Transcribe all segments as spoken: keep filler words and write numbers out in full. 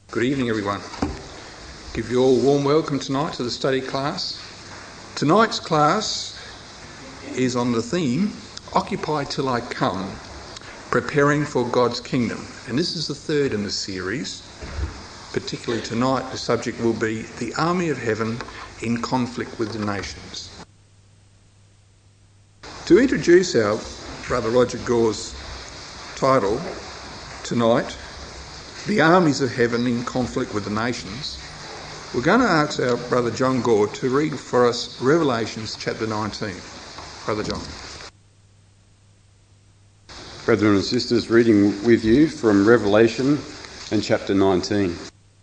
Good evening, everyone. Give you all a warm welcome tonight to the study class. Tonight's class is on the theme, Occupy Till I Come, Preparing for God's Kingdom. And this is the third in the series. Particularly tonight, the subject will be the army of heaven in conflict with the nations. To introduce our Brother Roger Gore's title tonight, The Armies of Heaven in Conflict with the Nations, we're going to ask our Brother John Gore to read for us Revelations chapter nineteen. Brother John. Brethren and sisters, reading with you from Revelation and chapter nineteen.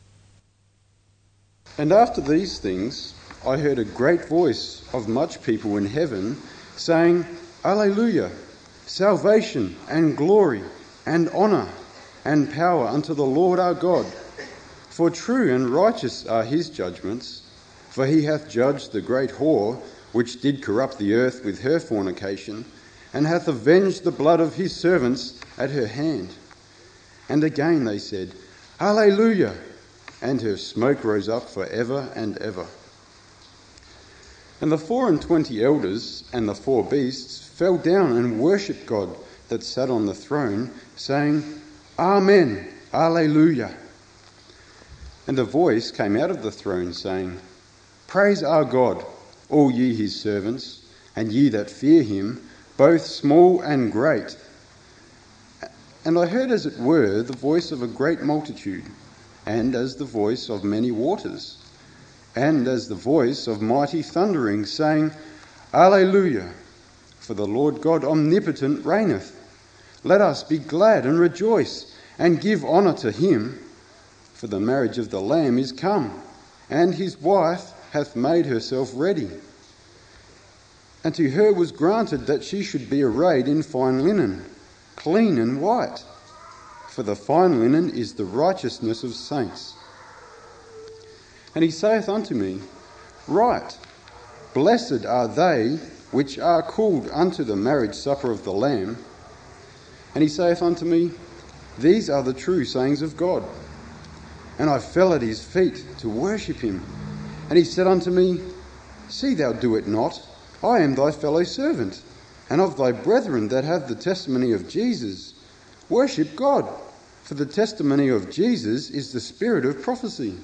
And after these things, I heard a great voice of much people in heaven saying, Alleluia! Salvation and glory and honour and power unto the Lord our God. For true and righteous are his judgments, for he hath judged the great whore, which did corrupt the earth with her fornication, and hath avenged the blood of his servants at her hand. And again they said, Alleluia! And her smoke rose up for ever and ever. And the four and twenty elders and the four beasts fell down and worshipped God that sat on the throne, saying, Amen, Alleluia. And a voice came out of the throne, saying, Praise our God, all ye his servants, and ye that fear him, both small and great. And I heard as it were the voice of a great multitude, and as the voice of many waters, and as the voice of mighty thundering, saying, Alleluia, for the Lord God omnipotent reigneth. Let us be glad and rejoice, and give honour to him, for the marriage of the Lamb is come, and his wife hath made herself ready. And to her was granted that she should be arrayed in fine linen, clean and white, for the fine linen is the righteousness of saints. And he saith unto me, Write, Blessed are they which are called unto the marriage supper of the Lamb. And he saith unto me, These are the true sayings of God. And I fell at his feet to worship him. And he said unto me, See thou do it not. I am thy fellow servant, and of thy brethren that have the testimony of Jesus. Worship God, for the testimony of Jesus is the spirit of prophecy.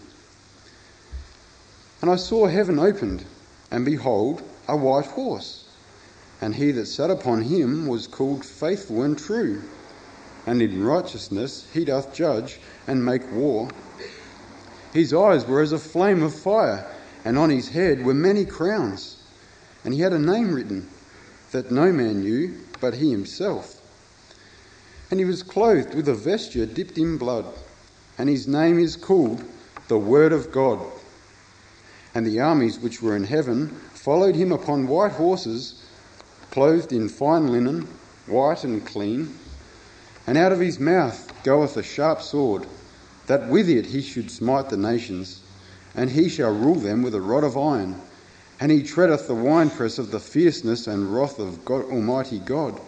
And I saw heaven opened, and behold, a white horse. And he that sat upon him was called Faithful and True, and in righteousness he doth judge and make war. His eyes were as a flame of fire, and on his head were many crowns. And he had a name written, that no man knew but he himself. And he was clothed with a vesture dipped in blood, and his name is called the Word of God. And the armies which were in heaven followed him upon white horses, clothed in fine linen, white and clean. And out of his mouth goeth a sharp sword, that with it he should smite the nations, and he shall rule them with a rod of iron. And he treadeth the winepress of the fierceness and wrath of God, Almighty God.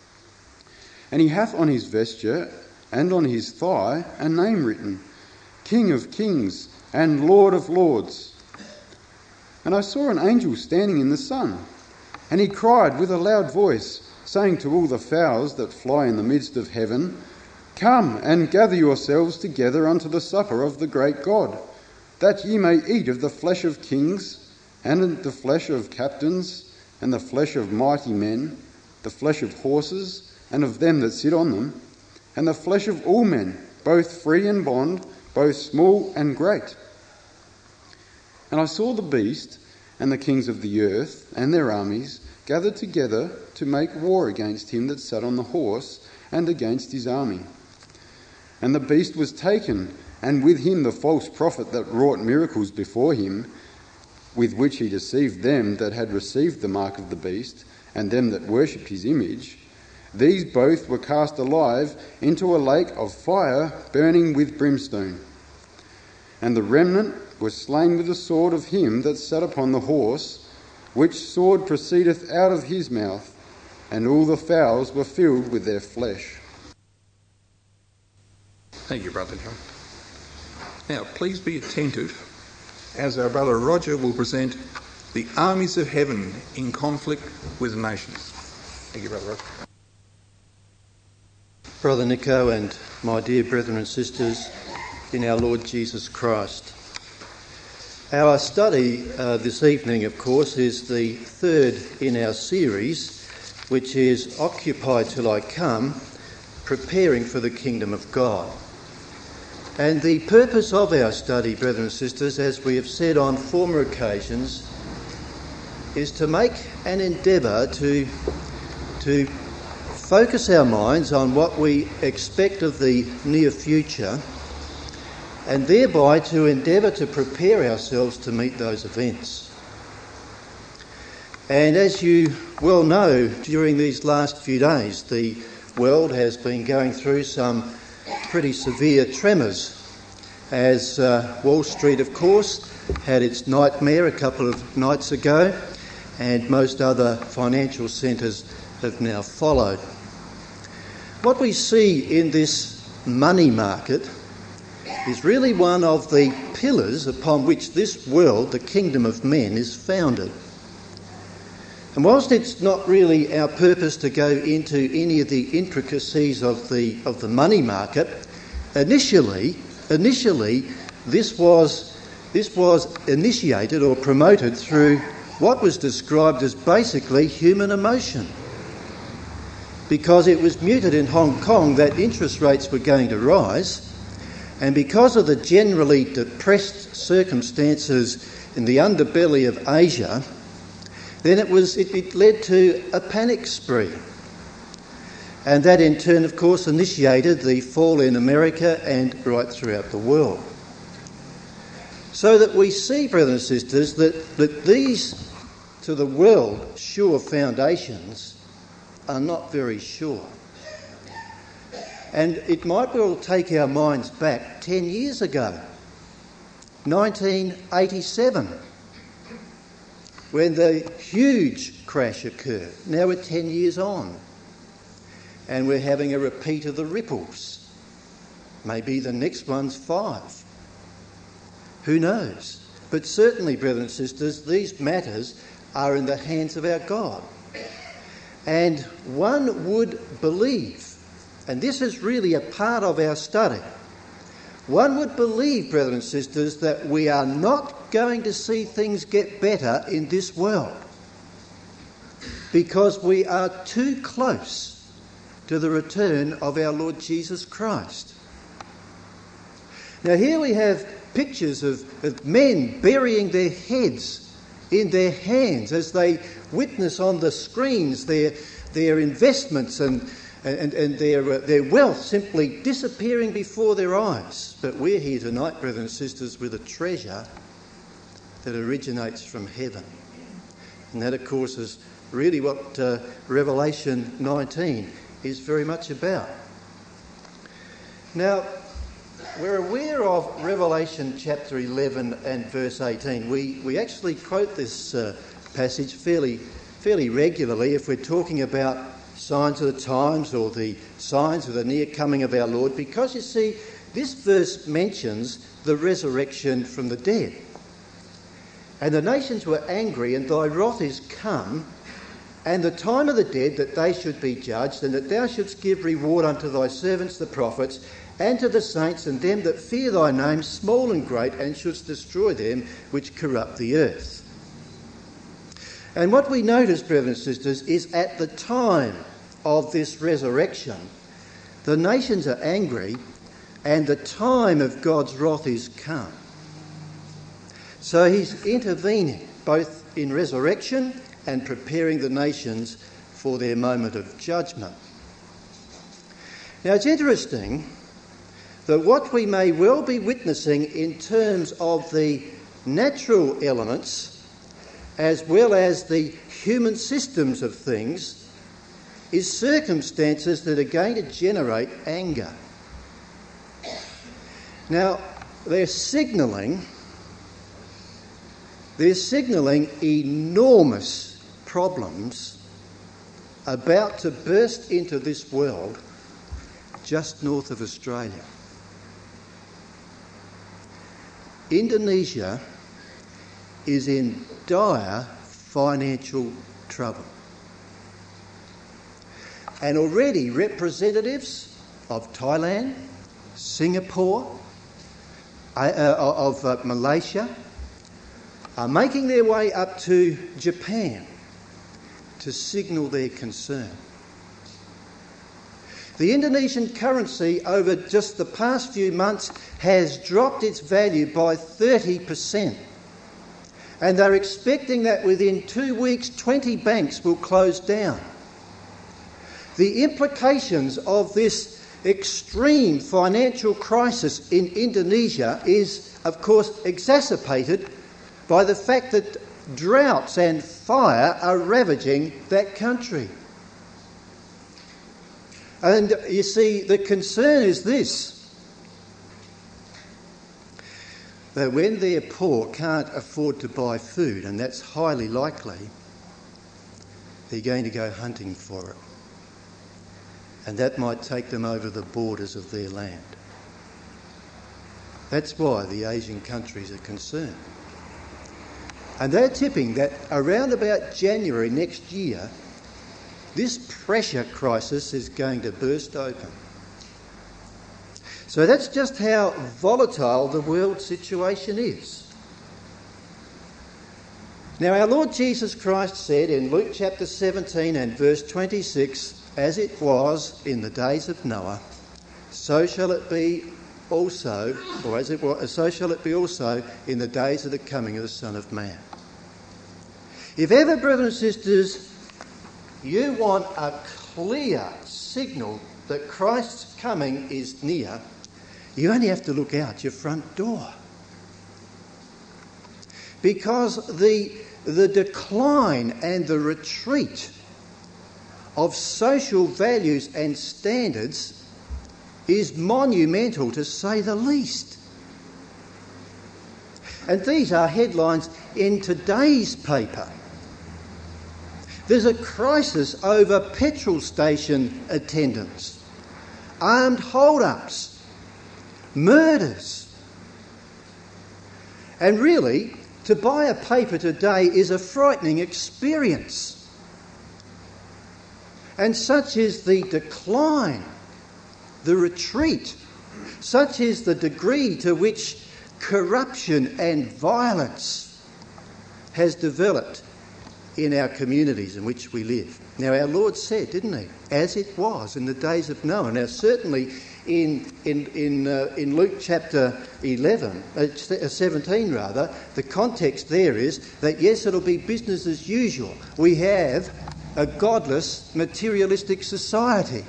And he hath on his vesture and on his thigh a name written, King of Kings and Lord of Lords. And I saw an angel standing in the sun, and he cried with a loud voice, saying to all the fowls that fly in the midst of heaven, Come and gather yourselves together unto the supper of the great God, that ye may eat of the flesh of kings, and the flesh of captains, and the flesh of mighty men, the flesh of horses, and of them that sit on them, and the flesh of all men, both free and bond, both small and great. And I saw the beast and the kings of the earth and their armies gathered together to make war against him that sat on the horse and against his army. And the beast was taken, and with him the false prophet that wrought miracles before him, with which he deceived them that had received the mark of the beast, and them that worshipped his image. These both were cast alive into a lake of fire burning with brimstone. And the remnant was slain with the sword of him that sat upon the horse, which sword proceedeth out of his mouth, and all the fowls were filled with their flesh. Thank you, Brother John. Now, please be attentive as our brother Roger will present the armies of heaven in conflict with the nations. Thank you, Brother Roger. Brother Nico and my dear brethren and sisters in our Lord Jesus Christ. Our study uh, this evening, of course, is the third in our series, which is Occupy Till I Come, Preparing for the Kingdom of God. And the purpose of our study, brethren and sisters, as we have said on former occasions, is to make an endeavour to, to focus our minds on what we expect of the near future, and thereby to endeavour to prepare ourselves to meet those events. And as you well know, during these last few days, the world has been going through some pretty severe tremors, as uh, Wall Street, of course, had its nightmare a couple of nights ago, and most other financial centres have now followed. What we see in this money market is really one of the pillars upon which this world, the kingdom of men, is founded. And whilst it's not really our purpose to go into any of the intricacies of the of the money market, initially, initially, this was this was initiated or promoted through what was described as basically human emotion, because it was mooted in Hong Kong that interest rates were going to rise, and because of the generally depressed circumstances in the underbelly of Asia, then it was it, it led to a panic spree. And that in turn, of course, initiated the fall in America and right throughout the world. So that we see, brothers and sisters, that, that these, to the world, sure foundations are not very sure. And it might well take our minds back ten years ago, nineteen eighty-seven, when the huge crash occurred. Now we're ten years on, and we're having a repeat of the ripples. Maybe the next one's five. Who knows? But certainly, brothers and sisters, these matters are in the hands of our God. And one would believe, and this is really a part of our study, one would believe, brothers and sisters, that we are not going to see things get better in this world, because we are too close to the return of our Lord Jesus Christ. Now here we have pictures of, of men burying their heads in their hands as they witness on the screens their their investments and and, and their uh, their wealth simply disappearing before their eyes. But we're here tonight, brothers and sisters, with a treasure that originates from heaven. And that, of course, is really what uh, Revelation nineteen is very much about. Now, we're aware of Revelation chapter eleven and verse eighteen. We we actually quote this uh, passage fairly fairly regularly if we're talking about signs of the times or the signs of the near coming of our Lord, because you see, this verse mentions the resurrection from the dead. And the nations were angry, and thy wrath is come, and the time of the dead that they should be judged, and that thou shouldst give reward unto thy servants the prophets, and to the saints and them that fear thy name, small and great, and shouldst destroy them which corrupt the earth. And what we notice, brothers and sisters, is at the time of this resurrection, the nations are angry, and the time of God's wrath is come. So he's intervening both in resurrection and preparing the nations for their moment of judgment. Now it's interesting that what we may well be witnessing in terms of the natural elements as well as the human systems of things is circumstances that are going to generate anger. Now, they're signalling, they're signalling enormous problems about to burst into this world just north of Australia. Indonesia is in dire financial trouble. And already representatives of Thailand, Singapore, uh, of uh, Malaysia are making their way up to Japan to signal their concern. The Indonesian currency over just the past few months has dropped its value by thirty percent. And they're expecting that within two weeks, twenty banks will close down. The implications of this extreme financial crisis in Indonesia is, of course, exacerbated by the fact that droughts and fire are ravaging that country. And you see, the concern is this, that when their poor can't afford to buy food, and that's highly likely, they're going to go hunting for it. And that might take them over the borders of their land. That's why the Asian countries are concerned. And they're tipping that around about January next year, this pressure crisis is going to burst open. So that's just how volatile the world situation is. Now, our Lord Jesus Christ said in Luke chapter seventeen and verse twenty-six, "As it was in the days of Noah, so shall it be also, or as it was, so shall it be also in the days of the coming of the Son of Man." If ever, brothers and sisters, you want a clear signal that Christ's coming is near, you only have to look out your front door. Because the, the decline and the retreat of social values and standards is monumental, to say the least. And these are headlines in today's paper. There's a crisis over petrol station attendants, armed hold-ups, murders. And really, to buy a paper today is a frightening experience. And such is the decline, the retreat, such is the degree to which corruption and violence has developed in our communities in which we live. Now, our Lord said, didn't he, as it was in the days of Noah. Now, certainly in in in, uh, in Luke chapter eleven, uh, seventeen rather, the context there is that yes, it'll be business as usual. We have a godless, materialistic society.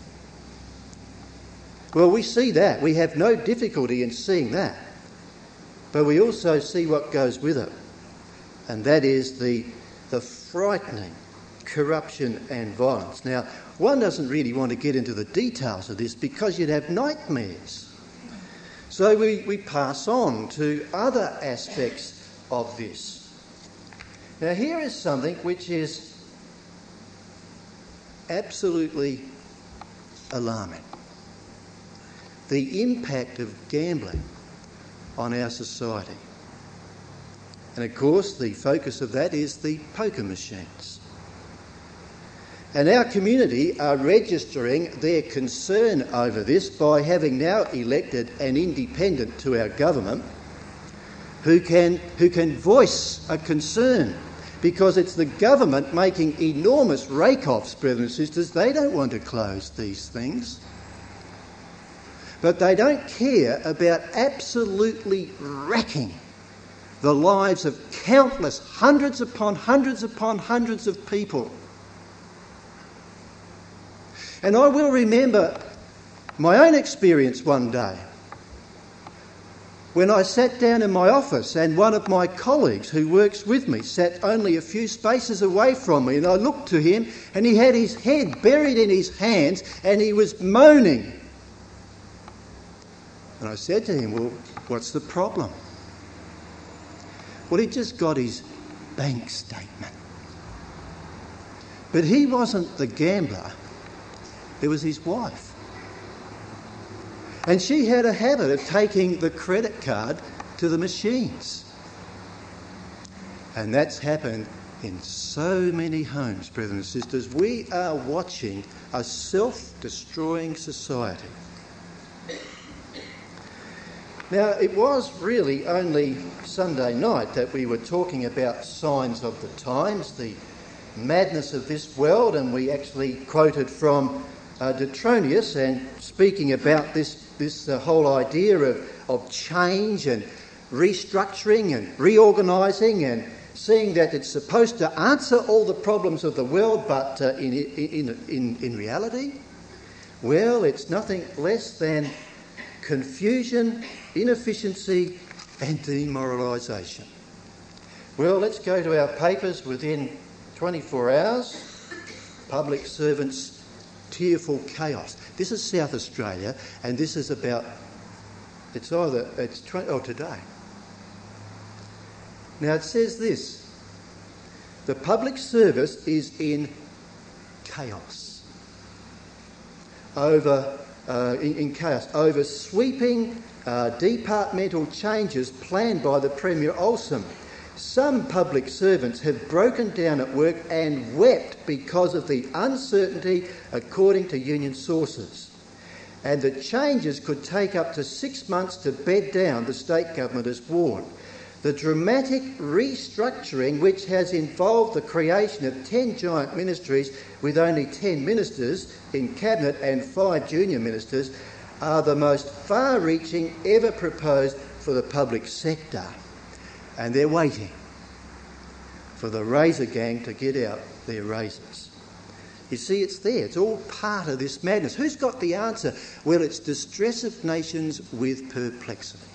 Well, we see that. We have no difficulty in seeing that. But we also see what goes with it, and that is the the frightening corruption and violence. Now, one doesn't really want to get into the details of this because you'd have nightmares. So we, we pass on to other aspects of this. Now, here is something which is absolutely alarming. The impact of gambling on our society. And of course, the focus of that is the poker machines. And our community are registering their concern over this by having now elected an independent to our government who can, who can voice a concern, because it's the government making enormous rake-offs, brothers and sisters. They don't want to close these things. But they don't care about absolutely wrecking the lives of countless, hundreds upon hundreds upon hundreds of people. And I will remember my own experience one day when I sat down in my office and one of my colleagues who works with me sat only a few spaces away from me, and I looked to him and he had his head buried in his hands and he was moaning. And I said to him, "Well, what's the problem?" Well, he just got his bank statement. But he wasn't the gambler, it was his wife. And she had a habit of taking the credit card to the machines. And that's happened in so many homes, brothers and sisters. We are watching a self-destroying society. Now, it was really only Sunday night that we were talking about signs of the times, the madness of this world, and we actually quoted from uh, Detronius, and speaking about this, this uh, whole idea of, of change and restructuring and reorganising, and seeing that it's supposed to answer all the problems of the world, but uh, in, in, in, in reality, well, it's nothing less than confusion, inefficiency and demoralisation. Well, let's go to our papers within twenty-four hours. Public servants, tearful chaos. This is South Australia, and this is about, it's either, it's twenty, oh, today. Now it says this: the public service is in chaos. Over Uh, in, in chaos over sweeping uh, departmental changes planned by the Premier Olsen. Some public servants have broken down at work and wept because of the uncertainty, according to union sources. And the changes could take up to six months to bed down, the state government has warned. The dramatic restructuring, which has involved the creation of ten giant ministries with only ten ministers in cabinet and five junior ministers, are the most far-reaching ever proposed for the public sector. And they're waiting for the razor gang to get out their razors. You see, it's there. It's all part of this madness. Who's got the answer? Well, it's distress of nations with perplexity.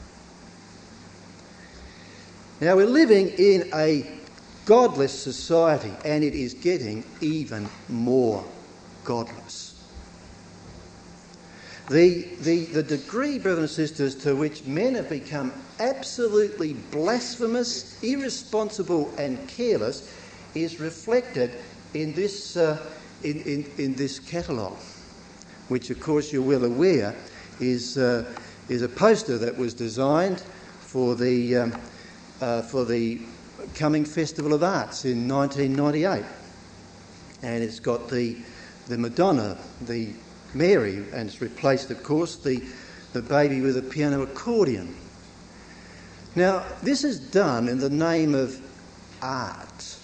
Now, we're living in a godless society, and it is getting even more godless. The, the, the degree, brothers and sisters, to which men have become absolutely blasphemous, irresponsible and careless is reflected in this, uh, in, in, in this catalogue, which, of course, you're well aware is, uh, is a poster that was designed for the... Um, Uh, for the coming Festival of Arts in nineteen ninety-eight, and it's got the the Madonna, the Mary, and it's replaced, of course, the the baby with a piano accordion. Now, this is done in the name of art,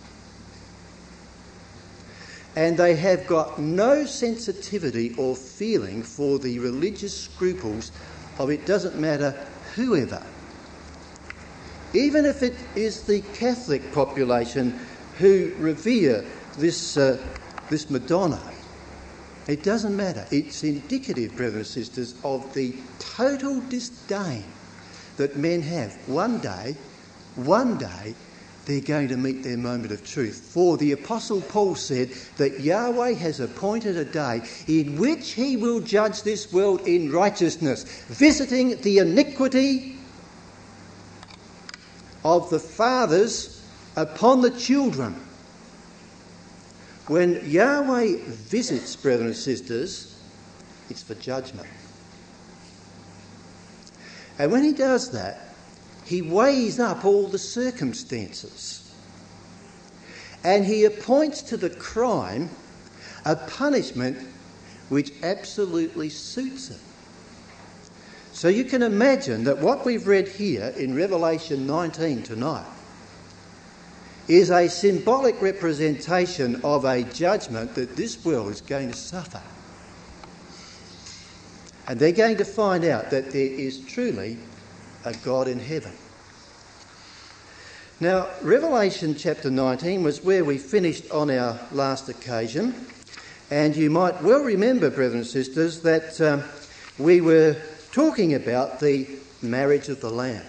and they have got no sensitivity or feeling for the religious scruples of, it doesn't matter whoever. Even if it is the Catholic population who revere this, uh, this Madonna, it doesn't matter. It's indicative, brothers and sisters, of the total disdain that men have. One day, one day, they're going to meet their moment of truth. For the Apostle Paul said that Yahweh has appointed a day in which he will judge this world in righteousness, visiting the iniquity of the fathers upon the children. When Yahweh visits, brothers and sisters, it's for judgment. And when he does that, he weighs up all the circumstances, and he appoints to the crime a punishment which absolutely suits it. So you can imagine that what we've read here in Revelation nineteen tonight is a symbolic representation of a judgment that this world is going to suffer. And they're going to find out that there is truly a God in heaven. Now, Revelation chapter nineteen was where we finished on our last occasion, and you might well remember, brothers and sisters, that um, we were talking about the marriage of the Lamb.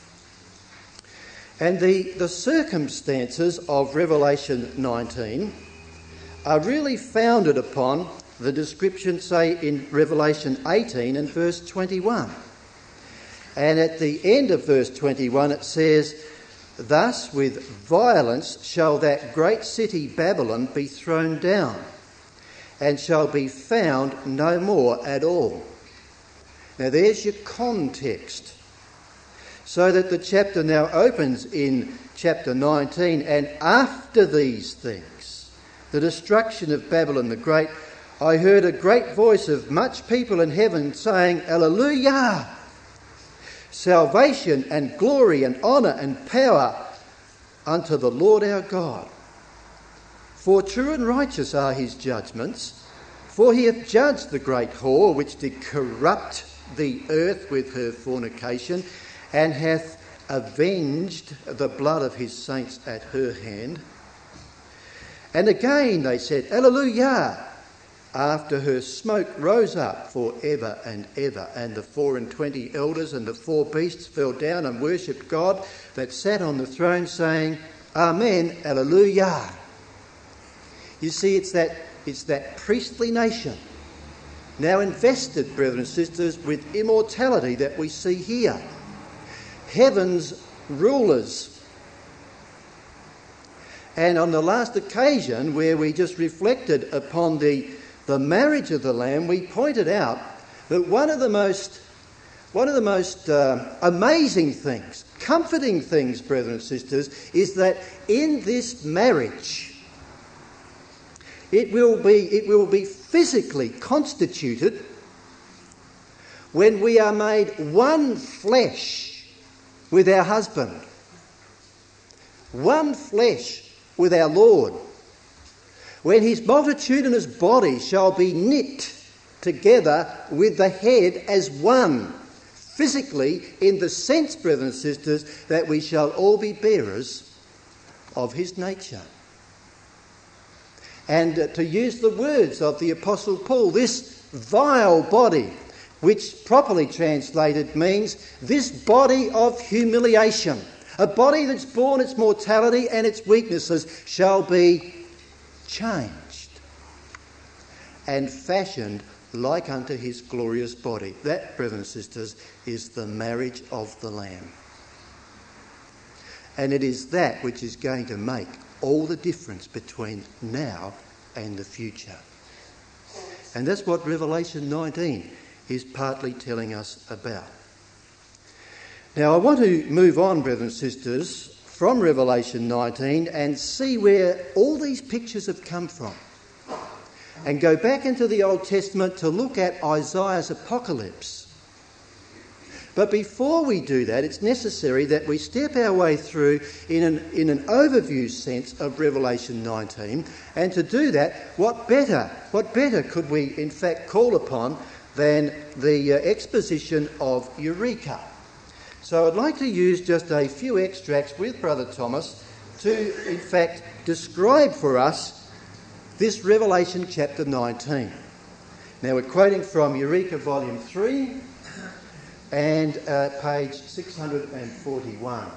And the, the circumstances of Revelation nineteen are really founded upon the description, say, in Revelation eighteen and verse twenty-one. And at the end of verse twenty-one it says, "Thus with violence shall that great city Babylon be thrown down, and shall be found no more at all." Now there's your context. So that the chapter now opens in chapter nineteen, and after these things, the destruction of Babylon the Great, I heard a great voice of much people in heaven saying, Alleluia! Salvation and glory and honour and power unto the Lord our God. For true and righteous are his judgments, for he hath judged the great whore which did corrupt the earth with her fornication, and hath avenged the blood of his saints at her hand. And again they said, Alleluia! After her smoke rose up for ever and ever, and the four and twenty elders and the four beasts fell down and worshipped God that sat on the throne, saying, Amen, Alleluia. You see, it's that, it's that priestly nation, now invested, brethren and sisters, with immortality that we see here. Heaven's rulers. And on the last occasion where we just reflected upon the, the marriage of the Lamb, we pointed out that one of the most, one of the most uh, amazing things, comforting things, brethren and sisters, is that in this marriage, it will be, it will be physically constituted when we are made one flesh with our husband, one flesh with our Lord, when his multitudinous body shall be knit together with the head as one, physically, in the sense, brethren and sisters, that we shall all be bearers of his nature. And uh, to use the words of the Apostle Paul, this vile body, which properly translated means this body of humiliation, a body that's borne its mortality and its weaknesses, shall be changed and fashioned like unto his glorious body. That, brethren and sisters, is the marriage of the Lamb. And it is that which is going to make all the difference between now and the future. And that's what Revelation nineteen is partly telling us about. Now, I want to move on, brethren and sisters, from Revelation nineteen and see where all these pictures have come from, and go back into the Old Testament to look at Isaiah's apocalypse. But before we do that, it's necessary that we step our way through in an, in an overview sense of Revelation nineteen, and to do that, what better, what better could we in fact call upon than the uh, exposition of Eureka. So I'd like to use just a few extracts with Brother Thomas to, in fact, describe for us this Revelation chapter nineteen. Now we're quoting from Eureka volume three and uh, page six hundred forty-one.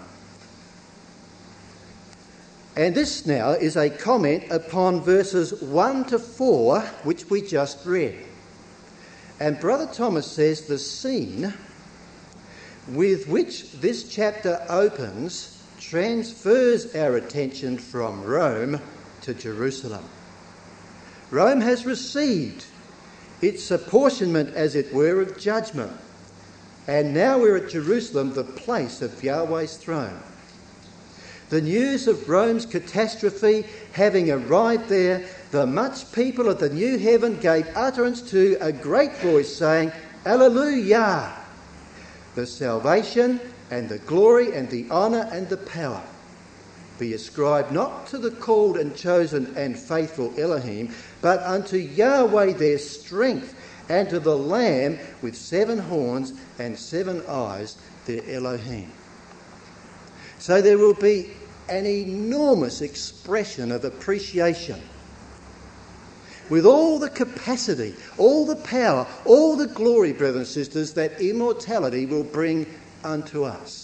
And this now is a comment upon verses one to four, which we just read. And Brother Thomas says the scene with which this chapter opens transfers our attention from Rome to Jerusalem. Rome has received its apportionment, as it were, of judgment. And now we're at Jerusalem, the place of Yahweh's throne. The news of Rome's catastrophe having arrived there, the much people of the new heaven gave utterance to a great voice, saying, Alleluia! The salvation and the glory and the honour and the power be ascribed not to the called and chosen and faithful Elohim, but unto Yahweh their strength, and to the Lamb with seven horns and seven eyes, their Elohim. So there will be an enormous expression of appreciation, with all the capacity, all the power, all the glory, brothers and sisters, that immortality will bring unto us.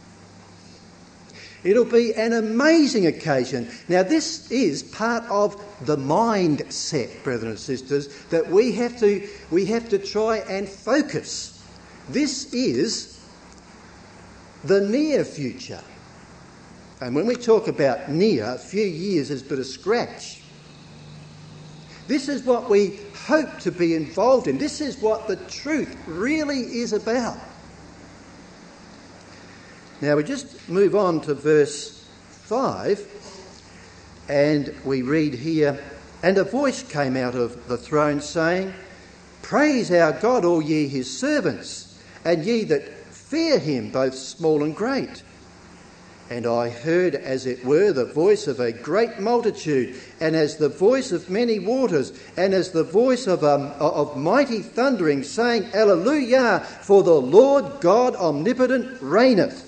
It'll be an amazing occasion. Now, this is part of the mindset, brethren and sisters, that we have to we have to try and focus. This is the near future. And when we talk about near, a few years is but a scratch. This is what we hope to be involved in. This is what the truth really is about. Now we just move on to verse five, and we read here, "And a voice came out of the throne saying, Praise our God, all ye his servants, and ye that fear him, both small and great. And I heard, as it were, the voice of a great multitude, and as the voice of many waters, and as the voice of, um, of mighty thundering, saying, Alleluia, for the Lord God omnipotent reigneth."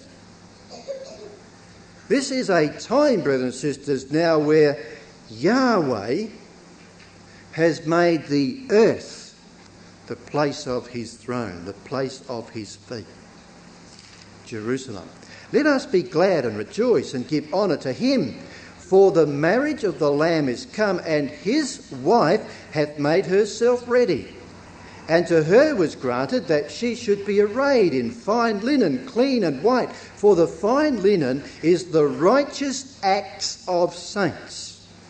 This is a time, brothers and sisters, now where Yahweh has made the earth the place of his throne, the place of his feet, Jerusalem. "Let us be glad and rejoice and give honour to him, for the marriage of the Lamb is come, and his wife hath made herself ready. And to her was granted that she should be arrayed in fine linen, clean and white, for the fine linen is the righteous acts of saints.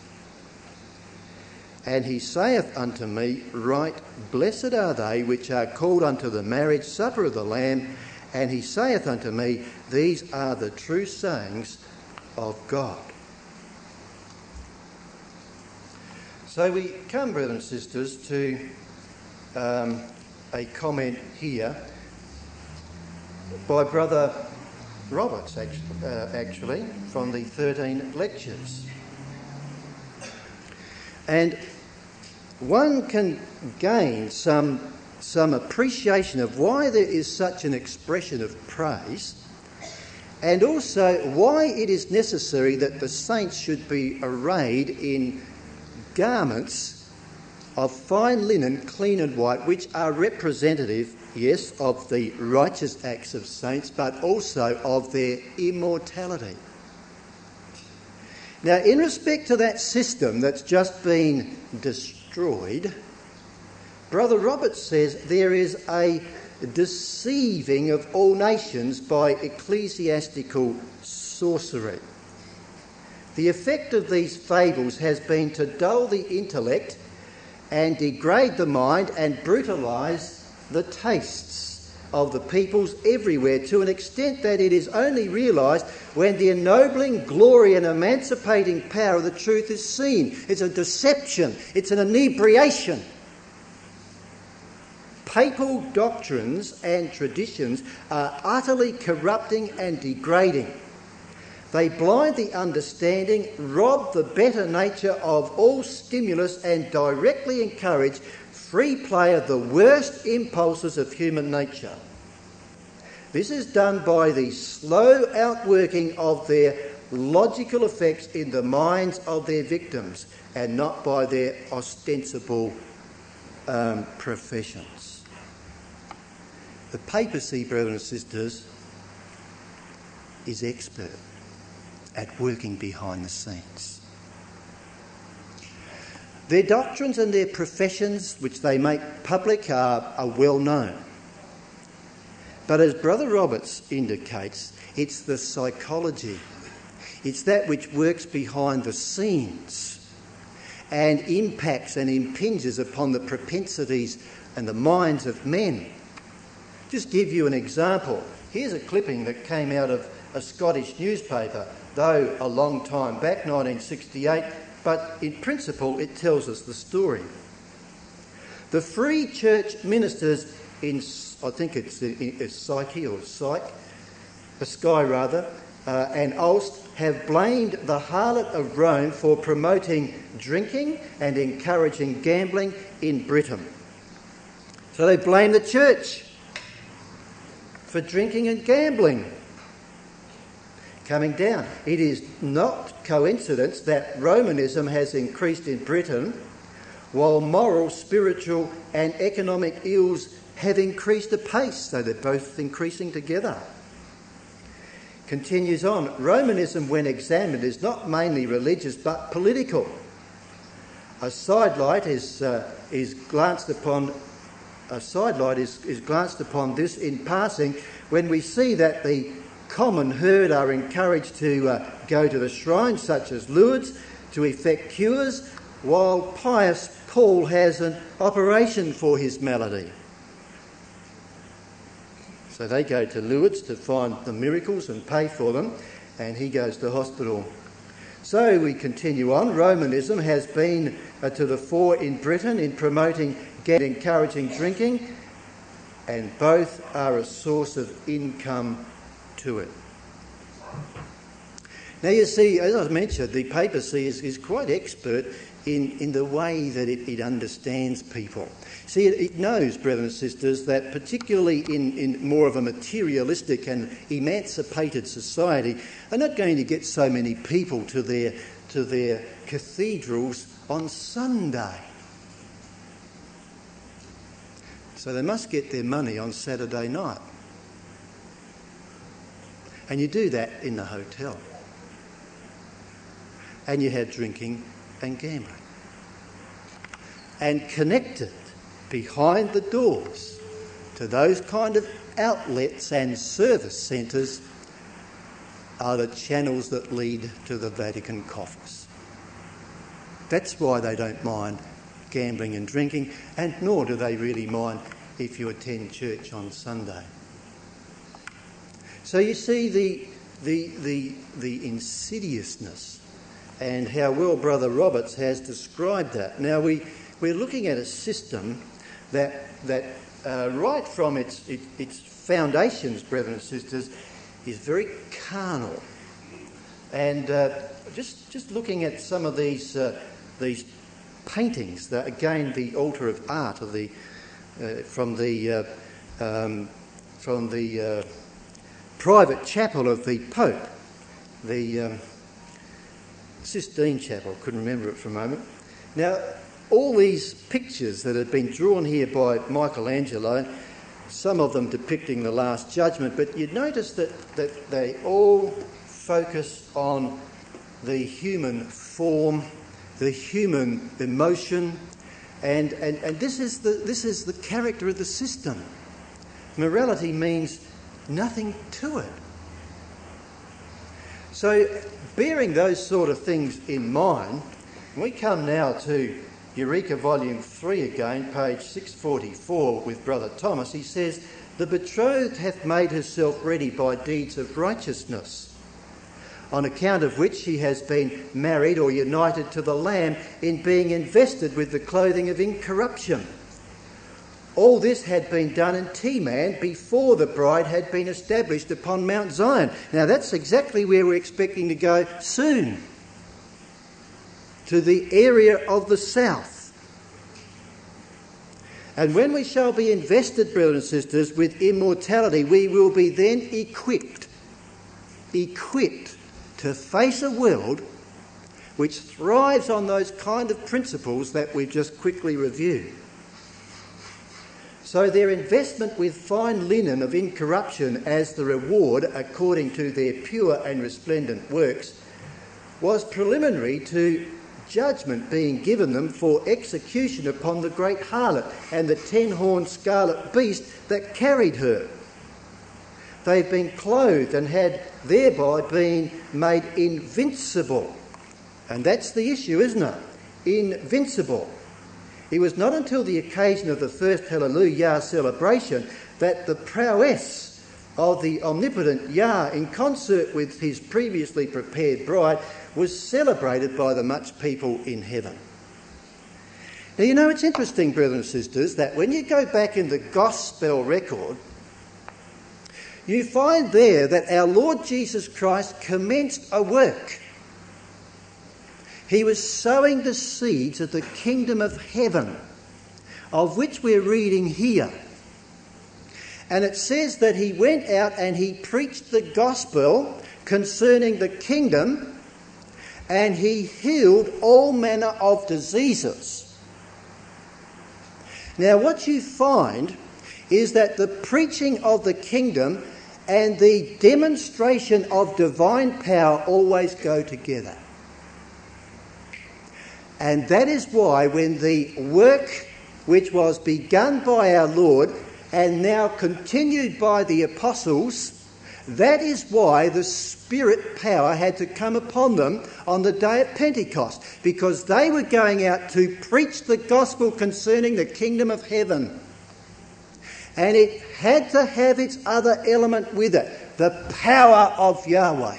And he saith unto me, Right blessed are they which are called unto the marriage supper of the Lamb. And he saith unto me, These are the true sayings of God." So we come, brothers and sisters, to um, a comment here by Brother Roberts, actually, uh, actually from the thirteen lectures. And one can gain some, some appreciation of why there is such an expression of praise, and also why it is necessary that the saints should be arrayed in garments of fine linen, clean and white, which are representative, yes, of the righteous acts of saints, but also of their immortality. Now, in respect to that system that's just been destroyed, Brother Roberts says there is a deceiving of all nations by ecclesiastical sorcery. The effect of these fables has been to dull the intellect and degrade the mind and brutalise the tastes of the peoples everywhere, to an extent that it is only realised when the ennobling glory and emancipating power of the truth is seen. It's a deception. It's an inebriation. Papal doctrines and traditions are utterly corrupting and degrading. They blind the understanding, rob the better nature of all stimulus, and directly encourage free play of the worst impulses of human nature. This is done by the slow outworking of their logical effects in the minds of their victims, and not by their ostensible um, professions. The papacy, brothers and sisters, is expert at working behind the scenes. Their doctrines and their professions, which they make public, are, are well known. But as Brother Roberts indicates, it's the psychology, it's that which works behind the scenes and impacts and impinges upon the propensities and the minds of men. Just give you an example. Here's a clipping that came out of a Scottish newspaper, though a long time back, nineteen sixty-eight, but in principle it tells us the story. The Free Church ministers in, I think it's, it's Psyche or Psyche, a Skye rather, uh, and Ulst have blamed the harlot of Rome for promoting drinking and encouraging gambling in Britain. So they blame the church for drinking and gambling. Coming down. It is not coincidence that Romanism has increased in Britain while moral, spiritual and economic ills have increased apace, so they're both increasing together. Continues on. Romanism, when examined, is not mainly religious but political. A sidelight is, uh, is glanced upon a sidelight is, is glanced upon this in passing when we see that the common herd are encouraged to uh, go to the shrines such as Lourdes to effect cures, while pious Paul has an operation for his malady. So they go to Lourdes to find the miracles and pay for them, and he goes to hospital. So we continue on. Romanism has been uh, to the fore in Britain in promoting, encouraging drinking, and both are a source of income to it. Now you see, as I mentioned, the papacy is, is quite expert in, in the way that it, it understands people. See, it, it knows, brothers and sisters, that particularly in, in more of a materialistic and emancipated society, they're not going to get so many people to their, to their cathedrals on Sunday. So they must get their money on Saturday night. And you do that in the hotel. And you have drinking and gambling. And connected behind the doors to those kind of outlets and service centres are the channels that lead to the Vatican coffers. That's why they don't mind gambling and drinking, and nor do they really mind if you attend church on Sunday. So you see the the the, the insidiousness and how well Brother Roberts has described that. Now we we're looking at a system that that uh, right from its it, its foundations, brothers and sisters, is very carnal. And uh, just just looking at some of these uh, these paintings, that again the altar of art of the uh, from the uh, um, from the uh, private chapel of the Pope, the um, Sistine Chapel. Couldn't remember it for a moment. Now, all these pictures that have been drawn here by Michelangelo, some of them depicting the Last Judgment, but you'd notice that, that they all focus on the human form, the human emotion, and, and, and this is the this is the character of the system. Morality means nothing to it. So, bearing those sort of things in mind, we come now to Eureka Volume three again, page six forty-four, with Brother Thomas. He says, "The betrothed hath made herself ready by deeds of righteousness, on account of which she has been married or united to the Lamb in being invested with the clothing of incorruption. All this had been done in Teman before the bride had been established upon Mount Zion." Now that's exactly where we're expecting to go soon, to the area of the south. "And when we shall be invested, brothers and sisters, with immortality, we will be then equipped, equipped to face a world which thrives on those kind of principles that we've just quickly reviewed. So their investment with fine linen of incorruption as the reward, according to their pure and resplendent works, was preliminary to judgment being given them for execution upon the great harlot and the ten-horned scarlet beast that carried her. They've been clothed and had thereby been made invincible." And that's the issue, isn't it? Invincible. It was not until the occasion of the first Hallelujah celebration that the prowess of the omnipotent Yah, in concert with his previously prepared bride, was celebrated by the much people in heaven. Now, you know, it's interesting, brothers and sisters, that when you go back in the Gospel record, you find there that our Lord Jesus Christ commenced a work. He was sowing the seeds of the kingdom of heaven, of which we're reading here. And it says that he went out and he preached the gospel concerning the kingdom, and he healed all manner of diseases. Now, what you find is that the preaching of the kingdom and the demonstration of divine power always go together. And that is why when the work which was begun by our Lord and now continued by the apostles, that is why the Spirit power had to come upon them on the day of Pentecost, because they were going out to preach the gospel concerning the kingdom of heaven. And it had to have its other element with it, the power of Yahweh.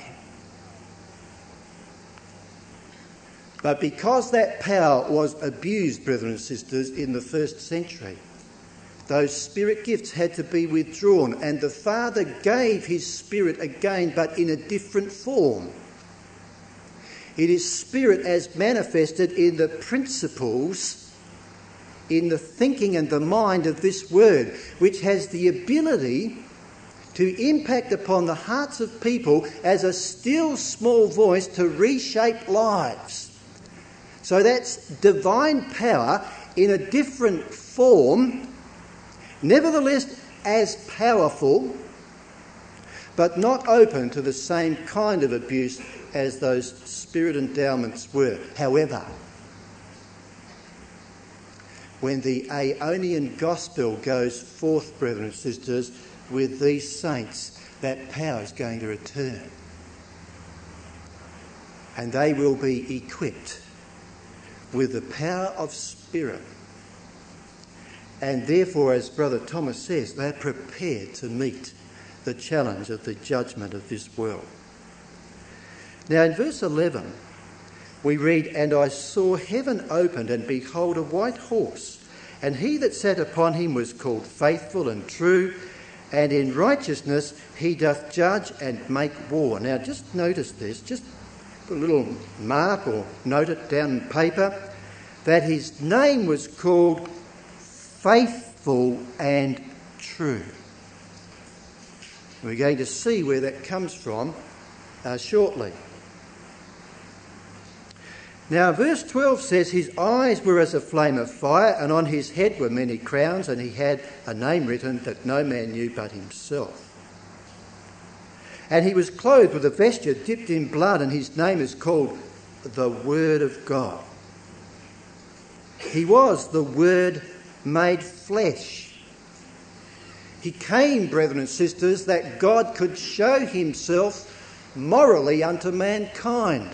But because that power was abused, brethren and sisters, in the first century, those spirit gifts had to be withdrawn, and the Father gave his Spirit again, but in a different form. It is Spirit as manifested in the principles, in the thinking and the mind of this word, which has the ability to impact upon the hearts of people as a still small voice to reshape lives. So that's divine power in a different form, nevertheless as powerful, but not open to the same kind of abuse as those spirit endowments were. However, when the Aeonian gospel goes forth, brethren and sisters, with these saints, that power is going to return. And they will be equipped with the power of Spirit. And therefore, as Brother Thomas says, they're prepared to meet the challenge of the judgment of this world. Now in verse eleven, we read, "And I saw heaven opened, and behold a white horse, and he that sat upon him was called Faithful and True, and in righteousness he doth judge and make war." Now just notice this, just put a little mark or note it down in paper, that his name was called Faithful and True. We're going to see where that comes from uh, shortly. Now verse twelve says, "His eyes were as a flame of fire, and on his head were many crowns, and he had a name written that no man knew but himself. And he was clothed with a vesture dipped in blood, and his name is called the Word of God." He was the Word made flesh. He came, brethren and sisters, that God could show himself morally unto mankind.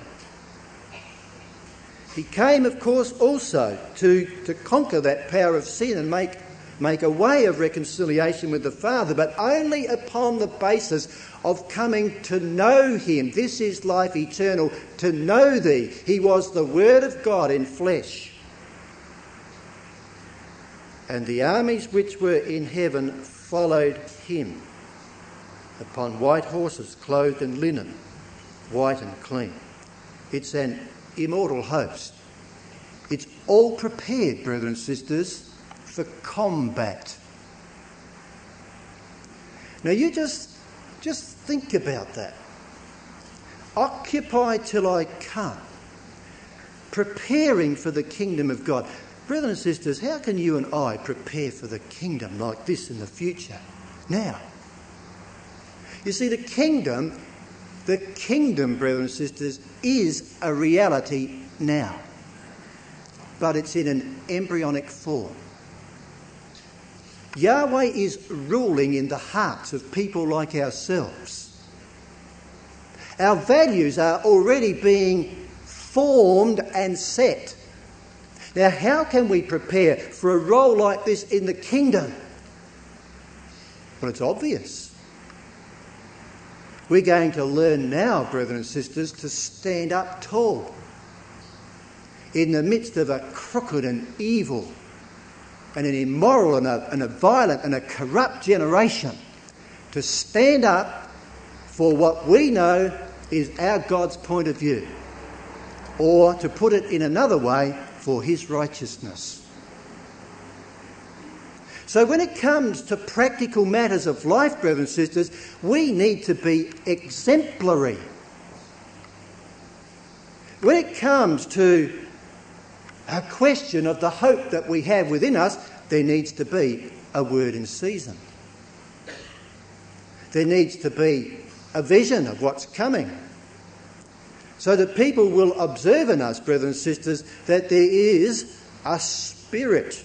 He came, of course, also to, to conquer that power of sin and make, make a way of reconciliation with the Father, but only upon the basis of coming to know him. This is life eternal, to know thee. He was the Word of God in flesh. And the armies which were in heaven followed him upon white horses, clothed in linen, white and clean. It's an immortal host. It's all prepared, brethren and sisters, for combat. Now you just, just think about that. Occupy till I come. Preparing for the kingdom of God. Brethren and sisters, how can you and I prepare for the kingdom like this in the future? Now. You see, the kingdom, the kingdom, brethren and sisters, is a reality now. But it's in an embryonic form. Yahweh is ruling in the hearts of people like ourselves. Our values are already being formed and set. Now, how can we prepare for a role like this in the kingdom? Well, it's obvious. We're going to learn now, brethren and sisters, to stand up tall in the midst of a crooked and evil and an immoral and a, and a violent and a corrupt generation, to stand up for what we know is our God's point of view, or to put it in another way, for his righteousness. So when it comes to practical matters of life, brethren and sisters, we need to be exemplary. When it comes to a question of the hope that we have within us, there needs to be a word in season. There needs to be a vision of what's coming, so that people will observe in us, brethren and sisters, that there is a spirit,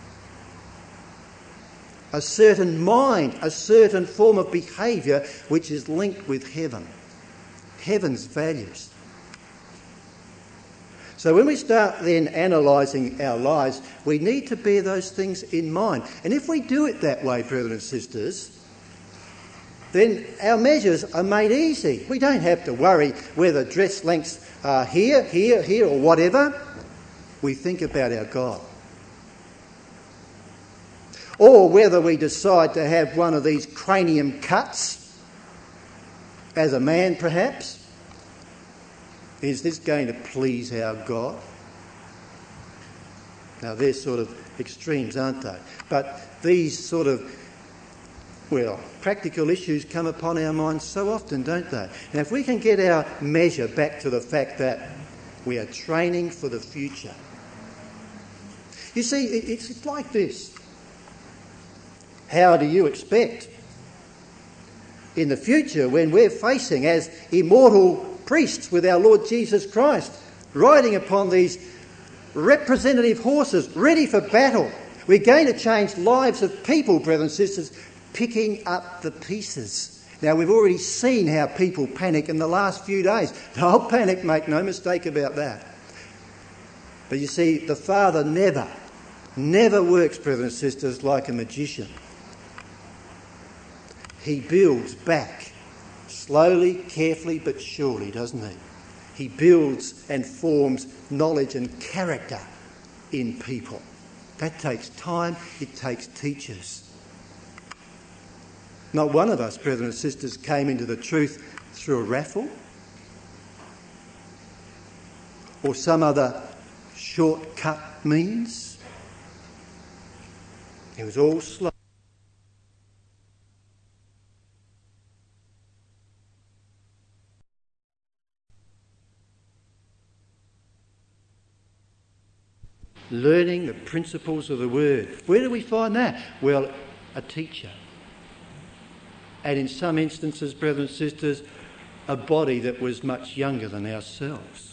a certain mind, a certain form of behaviour which is linked with heaven, heaven's values. So when we start then analysing our lives, we need to bear those things in mind. And if we do it that way, brothers and sisters, then our measures are made easy. We don't have to worry whether dress lengths are here, here, here or whatever. We think about our God. Or whether we decide to have one of these cranium cuts as a man perhaps. Is this going to please our God? Now they're sort of extremes, aren't they? But these sort of, well, practical issues come upon our minds so often, don't they? Now if we can get our measure back to the fact that we are training for the future. You see, it's like this. How do you expect in the future, when we're facing as immortal priests with our Lord Jesus Christ, riding upon these representative horses, ready for battle, we're going to change lives of people, brothers and sisters, picking up the pieces. Now, we've already seen how people panic in the last few days. They'll panic, make no mistake about that. But you see, the Father never, never works, brothers and sisters, like a magician. He builds back, slowly, carefully, but surely, doesn't he? He builds and forms knowledge and character in people. That takes time, it takes teachers. Not one of us, brothers and sisters, came into the truth through a raffle or some other shortcut means. It was all slow. Learning the principles of the Word. Where do we find that? Well, a teacher. And in some instances, brothers and sisters, a body that was much younger than ourselves.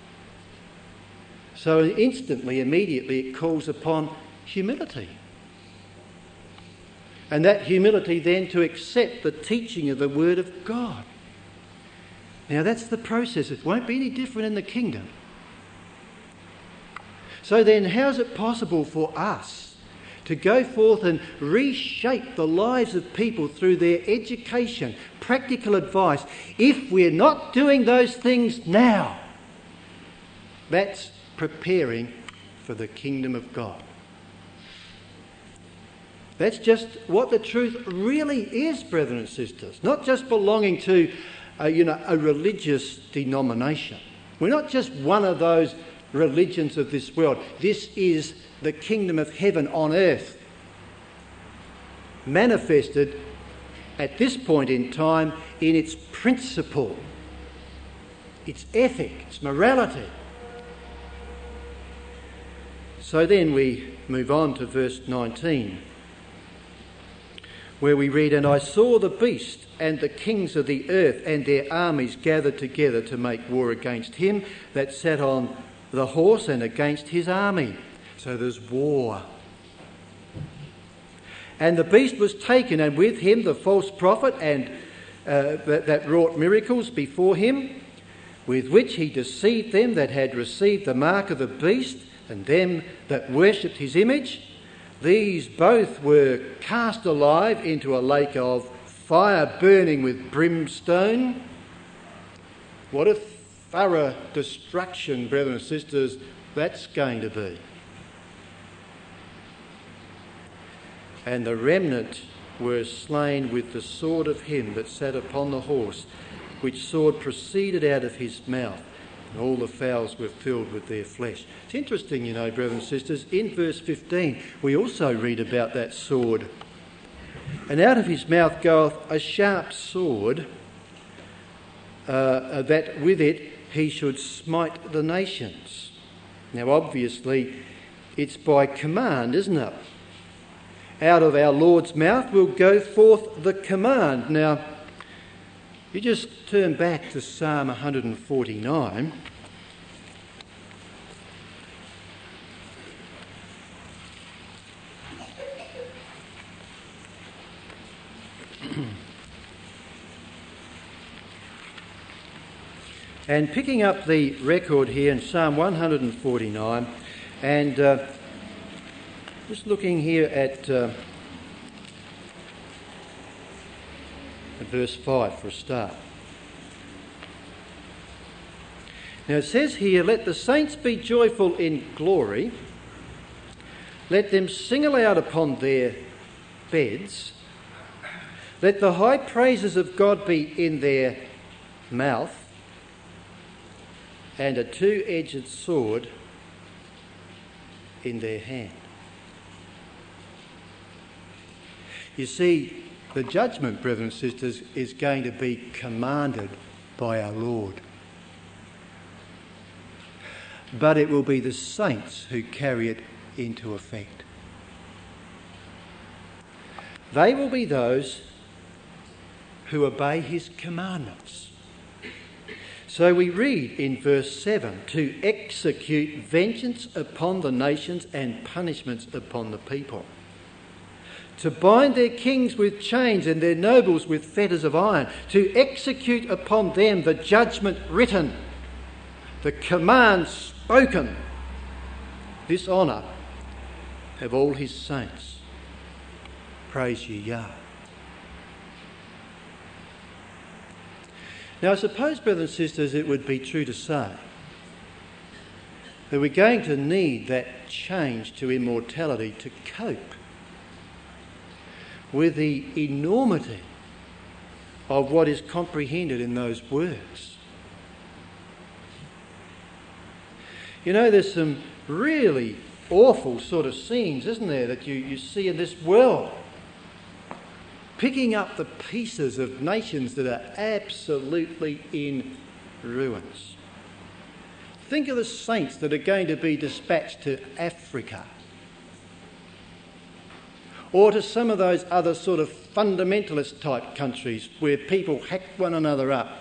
So instantly, immediately, it calls upon humility. And that humility then to accept the teaching of the Word of God. Now that's the process. It won't be any different in the kingdom. So then, how is it possible for us to go forth and reshape the lives of people through their education, practical advice, if we're not doing those things now? That's preparing for the kingdom of God. That's just what the truth really is, brethren and sisters. Not just belonging to, uh, you know, a religious denomination. We're not just one of those religions of this world. This is the kingdom of heaven on earth, manifested at this point in time in its principle, its ethic, its morality. So then we move on to verse nineteen, where we read, "And I saw the beast and the kings of the earth and their armies gathered together to make war against him that sat on the horse and against his army." So there's war. "And the beast was taken, and with him the false prophet, and uh, that, that wrought miracles before him, with which he deceived them that had received the mark of the beast, and them that worshipped his image. These both were cast alive into a lake of fire burning with brimstone." What a thorough destruction, brothers and sisters, that's going to be. "And the remnant were slain with the sword of him that sat upon the horse, which sword proceeded out of his mouth, and all the fowls were filled with their flesh." It's interesting, you know, brothers and sisters, in verse fifteen we also read about that sword. "And out of his mouth goeth a sharp sword, uh, that with it he should smite the nations." Now obviously it's by command, isn't it? Out of our Lord's mouth will go forth the command. Now you just turn back to Psalm one forty-nine. And picking up the record here in Psalm one forty-nine, and uh, just looking here at, uh, at verse five for a start. Now it says here, "Let the saints be joyful in glory. Let them sing aloud upon their beds. Let the high praises of God be in their mouth, and a two-edged sword in their hand." You see, the judgment, brothers and sisters, is going to be commanded by our Lord. But it will be the saints who carry it into effect. They will be those who obey his commandments. So we read in verse seven, "To execute vengeance upon the nations and punishments upon the people. To bind their kings with chains and their nobles with fetters of iron. To execute upon them the judgment written, the command spoken. This honour have all his saints. Praise ye, Yah." Now I suppose, brothers and sisters, it would be true to say that we're going to need that change to immortality to cope with the enormity of what is comprehended in those words. You know, there's some really awful sort of scenes, isn't there, that you, you see in this world. Picking up the pieces of nations that are absolutely in ruins. Think of the saints that are going to be dispatched to Africa, or to some of those other sort of fundamentalist type countries where people hack one another up.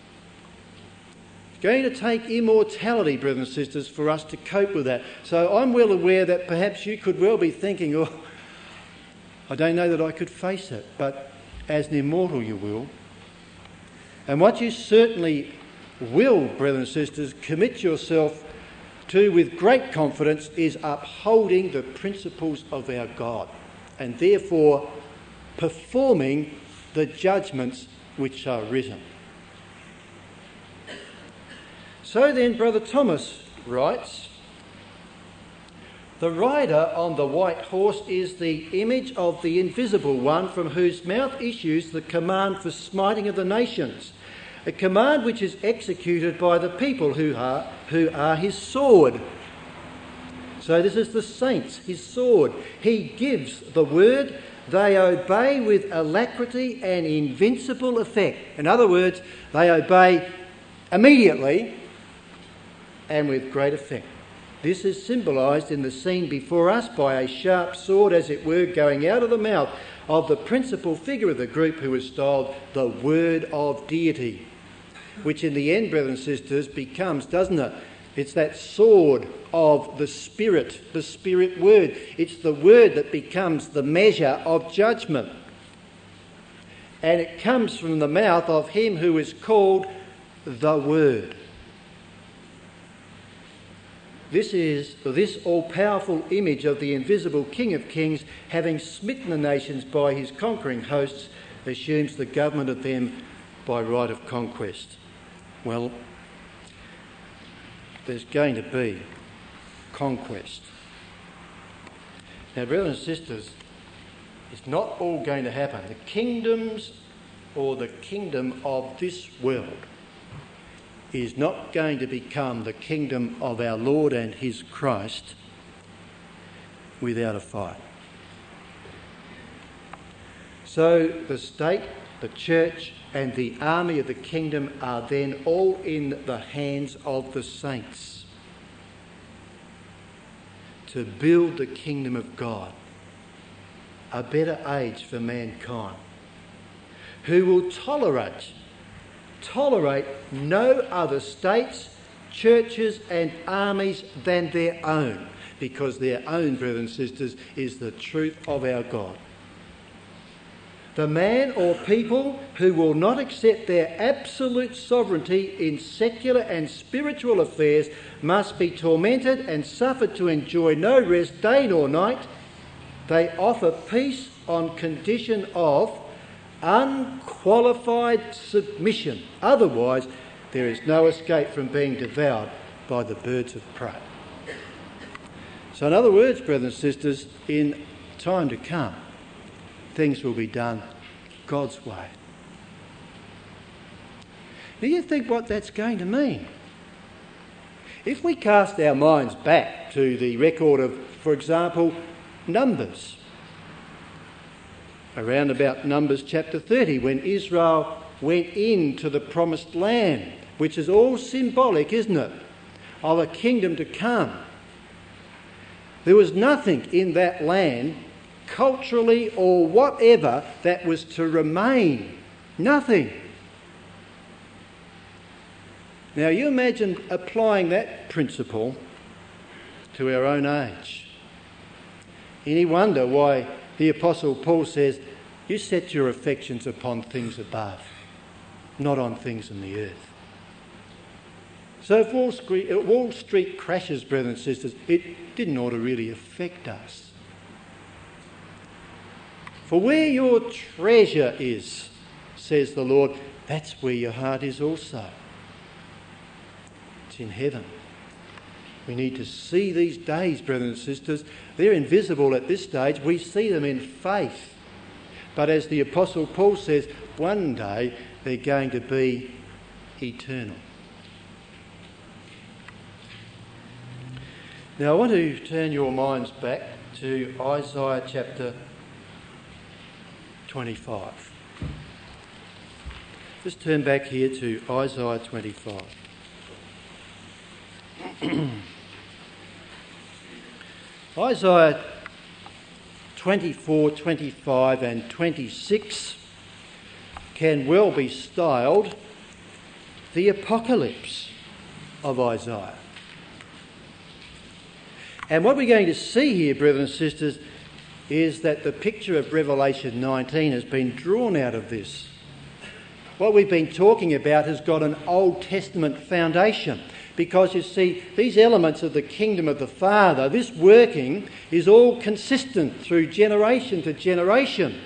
It's going to take immortality, brothers and sisters, for us to cope with that. So I'm well aware that perhaps you could well be thinking, "Oh, I don't know that I could face it," but as an immortal you will. And what you certainly will, brothers and sisters, commit yourself to with great confidence is upholding the principles of our God, and therefore performing the judgments which are written. So then, Brother Thomas writes, "The rider on the white horse is the image of the invisible one, from whose mouth issues the command for smiting of the nations, a command which is executed by the people who are, who are his sword." So this is the saints, his sword. He gives the word, they obey with alacrity and invincible effect. In other words, they obey immediately and with great effect. This is symbolised in the scene before us by a sharp sword, as it were, going out of the mouth of the principal figure of the group, who is styled the Word of Deity, which in the end, brothers and sisters, becomes, doesn't it? It's that sword of the Spirit, the Spirit Word. It's the Word that becomes the measure of judgment. And it comes from the mouth of him who is called the Word. This is this all-powerful image of the invisible King of Kings, having smitten the nations by his conquering hosts, assumes the government of them by right of conquest. Well, there's going to be conquest. Now, brothers and sisters, it's not all going to happen. The kingdoms or the kingdom of this world is not going to become the kingdom of our Lord and his Christ without a fight. So the state, the church and the army of the kingdom are then all in the hands of the saints to build the kingdom of God, a better age for mankind, who will tolerate tolerate no other states, churches and armies than their own, because their own, brothers and sisters, is the truth of our God. The man or people who will not accept their absolute sovereignty in secular and spiritual affairs must be tormented and suffered to enjoy no rest day nor night. They offer peace on condition of unqualified submission. Otherwise, there is no escape from being devoured by the birds of prey. So in other words, brothers and sisters, in time to come, things will be done God's way. Now you think what that's going to mean? If we cast our minds back to the record of, for example, Numbers, around about Numbers chapter thirty, when Israel went into the promised land, which is all symbolic, isn't it, of a kingdom to come. There was nothing in that land, culturally or whatever, that was to remain. Nothing. Now you imagine applying that principle to our own age. Any wonder why the Apostle Paul says, you set your affections upon things above, not on things in the earth. So if Wall Street, Wall Street crashes, brothers and sisters, it didn't ought to really affect us. For where your treasure is, says the Lord, that's where your heart is also. It's in heaven. We need to see these days, brothers and sisters. They're invisible at this stage. We see them in faith. But as the Apostle Paul says, one day they're going to be eternal. Now I want to turn your minds back to Isaiah chapter twenty-five. Just turn back here to Isaiah twenty-five. Isaiah twenty-four, twenty-five and twenty-six can well be styled the apocalypse of Isaiah. And what we're going to see here, brothers and sisters, is that the picture of Revelation nineteen has been drawn out of this. What we've been talking about has got an Old Testament foundation, because you see, these elements of the kingdom of the Father, this working, is all consistent through generation to generation.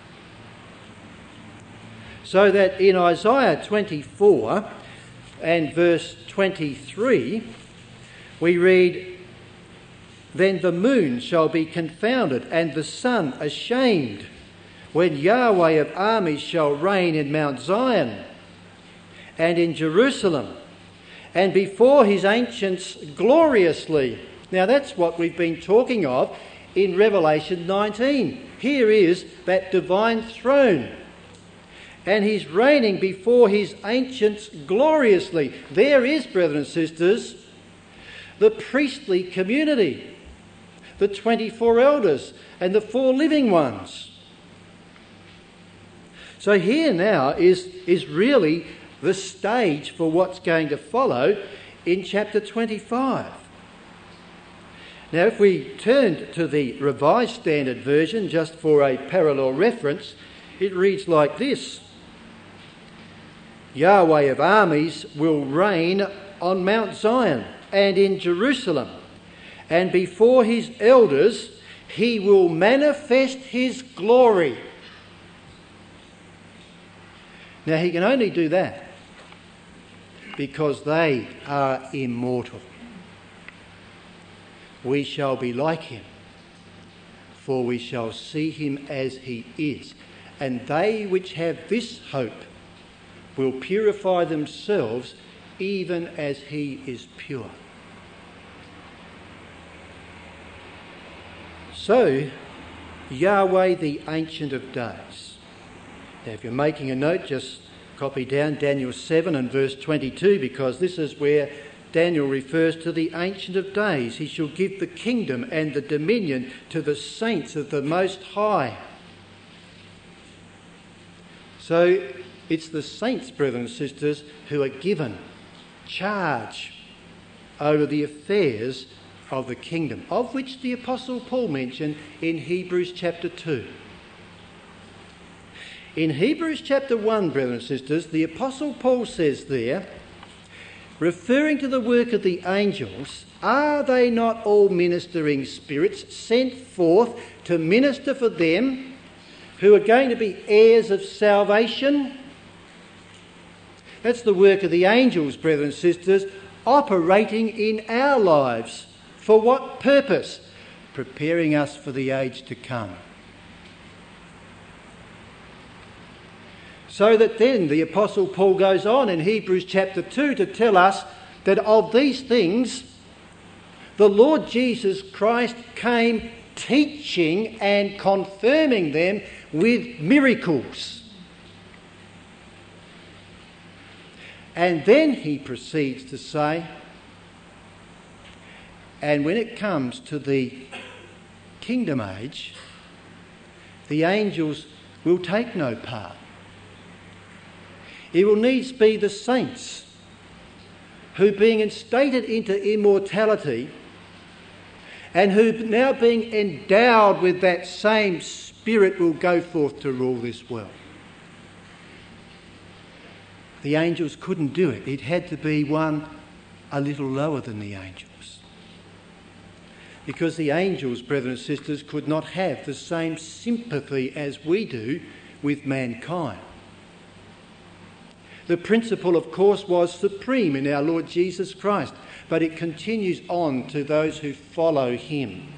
So that in Isaiah twenty-four and verse twenty-three, we read, then the moon shall be confounded and the sun ashamed, when Yahweh of armies shall reign in Mount Zion and in Jerusalem, and before his ancients gloriously. Now that's what we've been talking of in Revelation nineteen. Here is that divine throne, and he's reigning before his ancients gloriously. There is, brothers and sisters, the priestly community, the twenty-four elders and the four living ones. So here now is, is really the stage for what's going to follow in chapter twenty-five. Now if we turn to the Revised Standard Version just for a parallel reference, it reads like this: Yahweh of armies will reign on Mount Zion and in Jerusalem, and before his elders he will manifest his glory. Now he can only do that because they are immortal. We shall be like him, for we shall see him as he is. And they which have this hope will purify themselves even as he is pure. So, Yahweh, the Ancient of Days. Now, if you're making a note, just copy down Daniel seven and verse twenty-two, because this is where Daniel refers to the Ancient of Days. He shall give the kingdom and the dominion to the saints of the Most High. So, it's the saints, brothers and sisters, who are given charge over the affairs of the kingdom, of which the Apostle Paul mentioned in Hebrews chapter two. In Hebrews chapter one, brothers and sisters, the Apostle Paul says there, referring to the work of the angels, are they not all ministering spirits sent forth to minister for them who are going to be heirs of salvation? That's the work of the angels, brothers and sisters, operating in our lives. For what purpose? Preparing us for the age to come. So that then the Apostle Paul goes on in Hebrews chapter two to tell us that of these things the Lord Jesus Christ came teaching and confirming them with miracles. And then he proceeds to say, and when it comes to the kingdom age, the angels will take no part. It will needs be the saints who, being instated into immortality and who now being endowed with that same spirit, will go forth to rule this world. The angels couldn't do it. It had to be one a little lower than the angels. Because the angels, brothers and sisters, could not have the same sympathy as we do with mankind. The principle, of course, was supreme in our Lord Jesus Christ, but it continues on to those who follow him.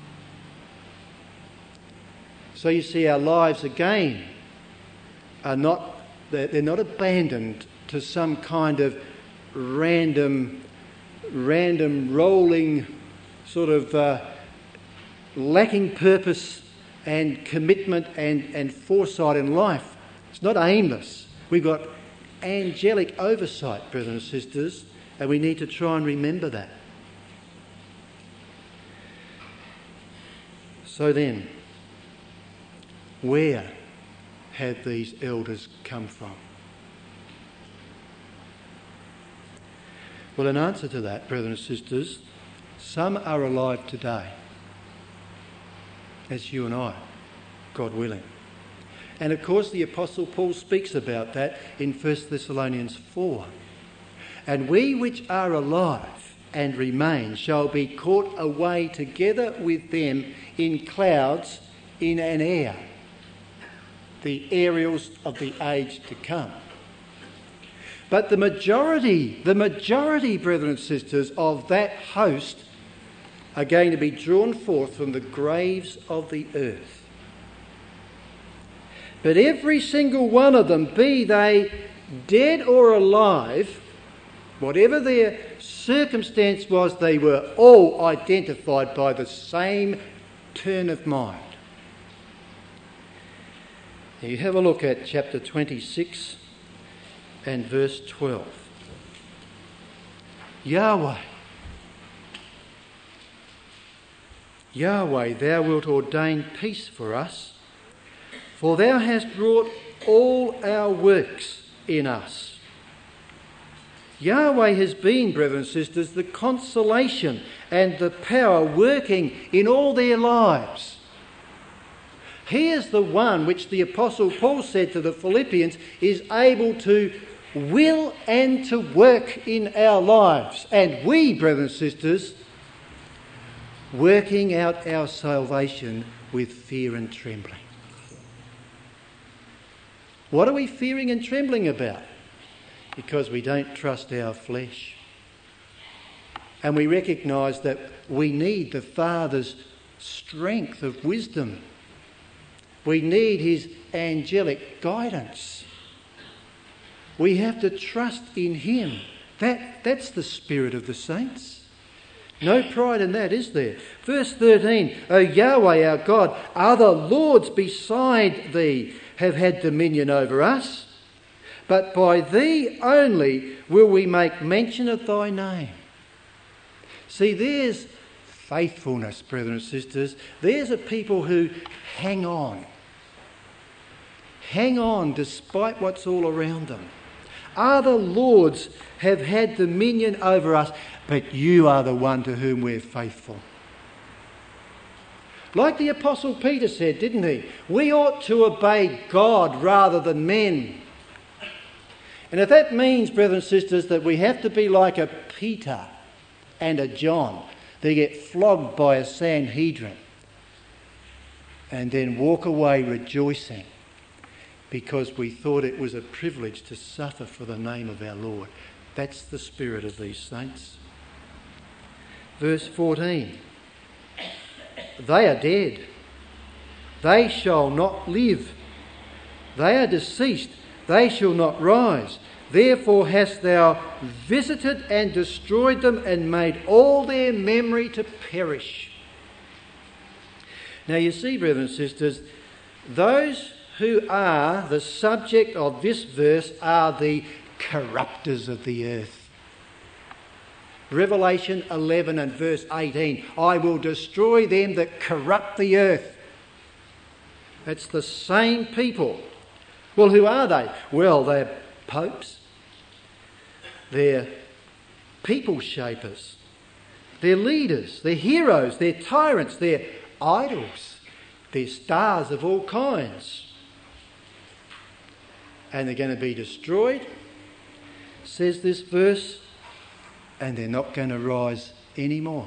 So you see, our lives again are not, they're not abandoned to some kind of random, random rolling sort of uh, lacking purpose and commitment and, and foresight in life. It's not aimless. We've got angelic oversight, brothers and sisters, and we need to try and remember that. So then, where have these elders come from? Well, in answer to that, brothers and sisters, some are alive today, as you and I, God willing. And of course the Apostle Paul speaks about that in First Thessalonians four. And we which are alive and remain shall be caught away together with them in clouds in an air, the aerials of the age to come. But the majority, the majority, brethren and sisters, of that host are going to be drawn forth from the graves of the earth. But every single one of them, be they dead or alive, whatever their circumstance was, they were all identified by the same turn of mind. Now you have a look at chapter twenty-six and verse twelve. Yahweh, Yahweh, thou wilt ordain peace for us, for thou hast wrought all our works in us. Yahweh has been, brothers and sisters, the consolation and the power working in all their lives. He is the one which the Apostle Paul said to the Philippians is able to will and to work in our lives. And we, brothers and sisters, working out our salvation with fear and trembling. What are we fearing and trembling about? Because we don't trust our flesh. And we recognise that we need the Father's strength of wisdom. We need his angelic guidance. We have to trust in him. That, that's the spirit of the saints. No pride in that, is there? Verse thirteen, O Yahweh our God, other lords beside thee have had dominion over us, but by thee only will we make mention of thy name. See, there's faithfulness, brethren and sisters. There's a people who hang on. Hang on despite what's all around them. Other lords have had dominion over us, but you are the one to whom we're faithful. Like the Apostle Peter said, didn't he? We ought to obey God rather than men. And if that means, brothers and sisters, that we have to be like a Peter and a John, they get flogged by a Sanhedrin and then walk away rejoicing because we thought it was a privilege to suffer for the name of our Lord. That's the spirit of these saints. Verse fourteen. They are dead. They shall not live. They are deceased. They shall not rise. Therefore hast thou visited and destroyed them and made all their memory to perish. Now you see, brothers and sisters, those who are the subject of this verse are the corrupters of the earth. Revelation eleven and verse eighteen, I will destroy them that corrupt the earth. It's the same people. Well, who are they? Well, they're popes. They're people shapers. They're leaders. They're heroes. They're tyrants. They're idols. They're stars of all kinds. And they're going to be destroyed, says this verse, and they're not going to rise anymore.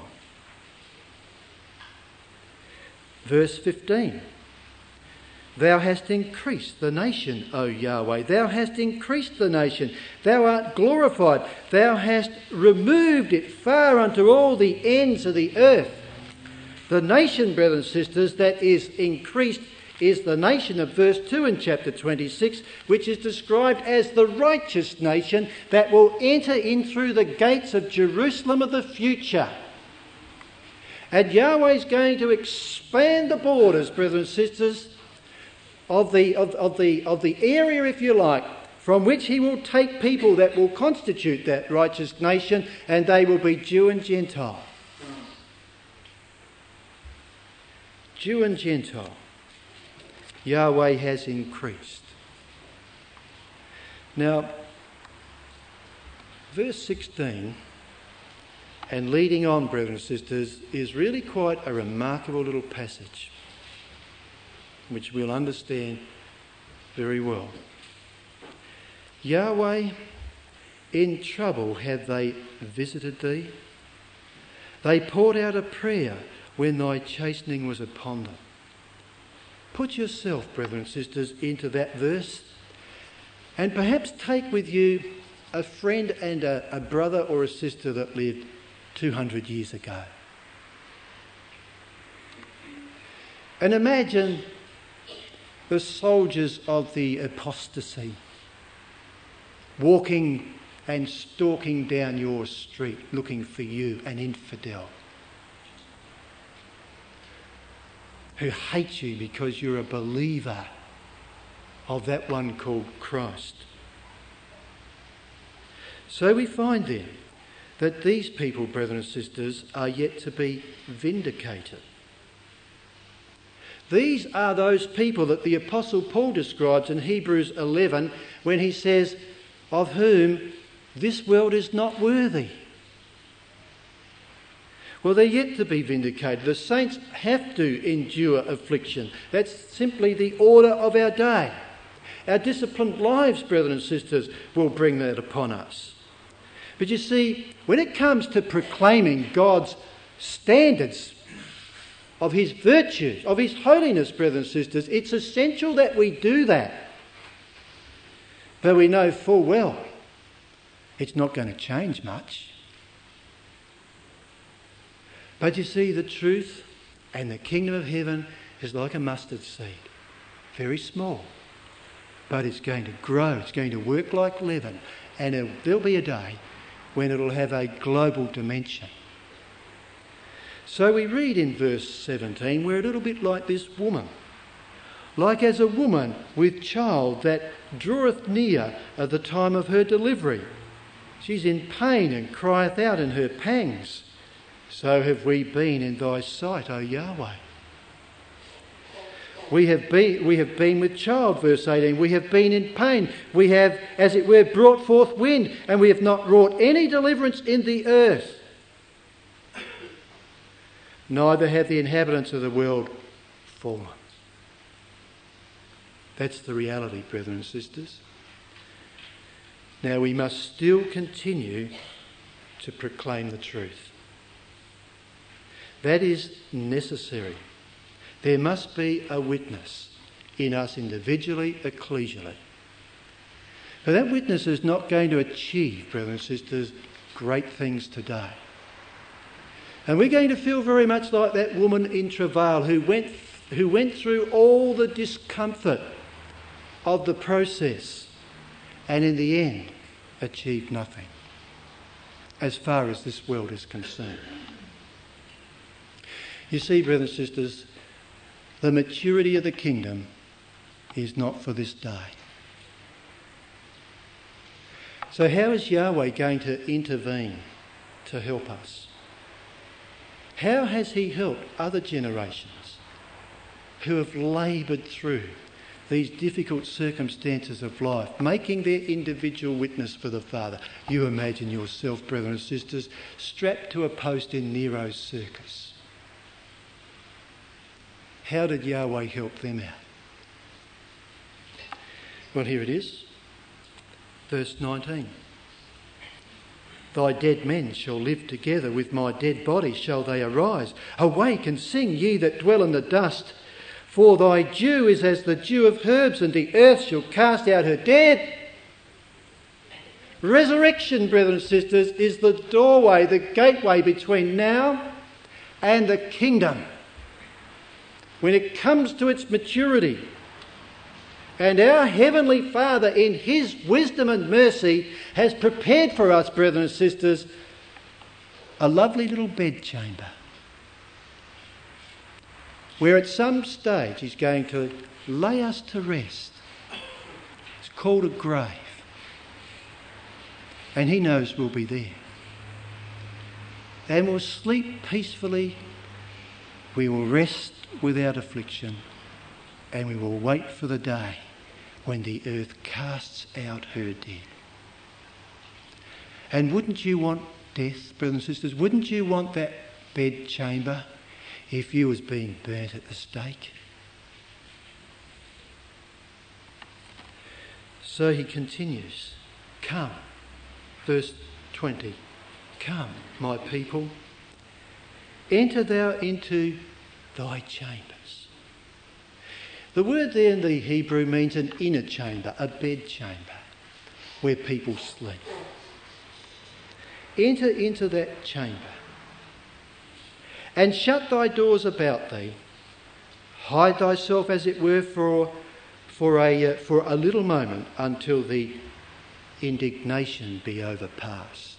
Verse fifteen. Thou hast increased the nation, O Yahweh. Thou hast increased the nation. Thou art glorified. Thou hast removed it far unto all the ends of the earth. The nation, brothers and sisters, that is increased is the nation of verse two in chapter twenty-six, which is described as the righteous nation that will enter in through the gates of Jerusalem of the future. And Yahweh is going to expand the borders, brothers and sisters, of the, of, of the, of the area, if you like, from which he will take people that will constitute that righteous nation, and they will be Jew and Gentile. Jew and Gentile. Yahweh has increased. Now, verse sixteen, and leading on, brothers and sisters, is really quite a remarkable little passage, which we'll understand very well. Yahweh, in trouble have they visited thee. They poured out a prayer when thy chastening was upon them. Put yourself, brethren and sisters, into that verse, and perhaps take with you a friend and a, a brother or a sister that lived two hundred years ago. And imagine the soldiers of the apostasy walking and stalking down your street looking for you, an infidel, who hate you because you're a believer of that one called Christ. So we find then that these people, brethren and sisters, are yet to be vindicated. These are those people that the Apostle Paul describes in Hebrews eleven when he says, of whom this world is not worthy. Well, they're yet to be vindicated. The saints have to endure affliction. That's simply the order of our day. Our disciplined lives, brethren and sisters, will bring that upon us. But you see, when it comes to proclaiming God's standards of his virtues, of his holiness, brothers and sisters, it's essential that we do that. But we know full well it's not going to change much. But you see, the truth and the kingdom of heaven is like a mustard seed. Very small. But it's going to grow. It's going to work like leaven. And it'll, there'll be a day when it'll have a global dimension. So we read in verse seventeen, we're a little bit like this woman. Like as a woman with child that draweth near at the time of her delivery. She's in pain and crieth out in her pangs. So have we been in thy sight, O Yahweh. We have been, we have been with child, verse eighteen. We have been in pain. We have, as it were, brought forth wind, and we have not wrought any deliverance in the earth. neither have the inhabitants of the world fallen. That's the reality, brethren and sisters. Now we must still continue to proclaim the truth. That is necessary. There must be a witness in us individually, ecclesially. But that witness is not going to achieve, brothers and sisters, great things today. And we're going to feel very much like that woman in travail who went, who went through all the discomfort of the process and in the end achieved nothing as far as this world is concerned. You see, brothers and sisters, the maturity of the kingdom is not for this day. So how is Yahweh going to intervene to help us? How has he helped other generations who have laboured through these difficult circumstances of life, making their individual witness for the Father? You imagine yourself, brethren and sisters, strapped to a post in Nero's circus. How did Yahweh help them out? Well, here it is. Verse nineteen. Thy dead men shall live together, with my dead body shall they arise. Awake and sing, ye that dwell in the dust, for thy dew is as the dew of herbs, and the earth shall cast out her dead. Resurrection, brethren and sisters, is the doorway, the gateway between now and the kingdom. When it comes to its maturity, and our Heavenly Father, in his wisdom and mercy, has prepared for us, brethren and sisters, a lovely little bedchamber where at some stage he's going to lay us to rest. It's called a grave. And he knows we'll be there. And we'll sleep peacefully. We will rest without affliction. And we will wait for the day when the earth casts out her dead. And wouldn't you want death, brothers and sisters? Wouldn't you want that bed chamber if you was being burnt at the stake? So he continues. Come, verse twenty. Come, my people, enter thou into thy chambers. The word there in the Hebrew means an inner chamber, a bed chamber, where people sleep. Enter into that chamber and shut thy doors about thee. Hide thyself, as it were, for, for, a, uh, for a little moment until the indignation be overpast.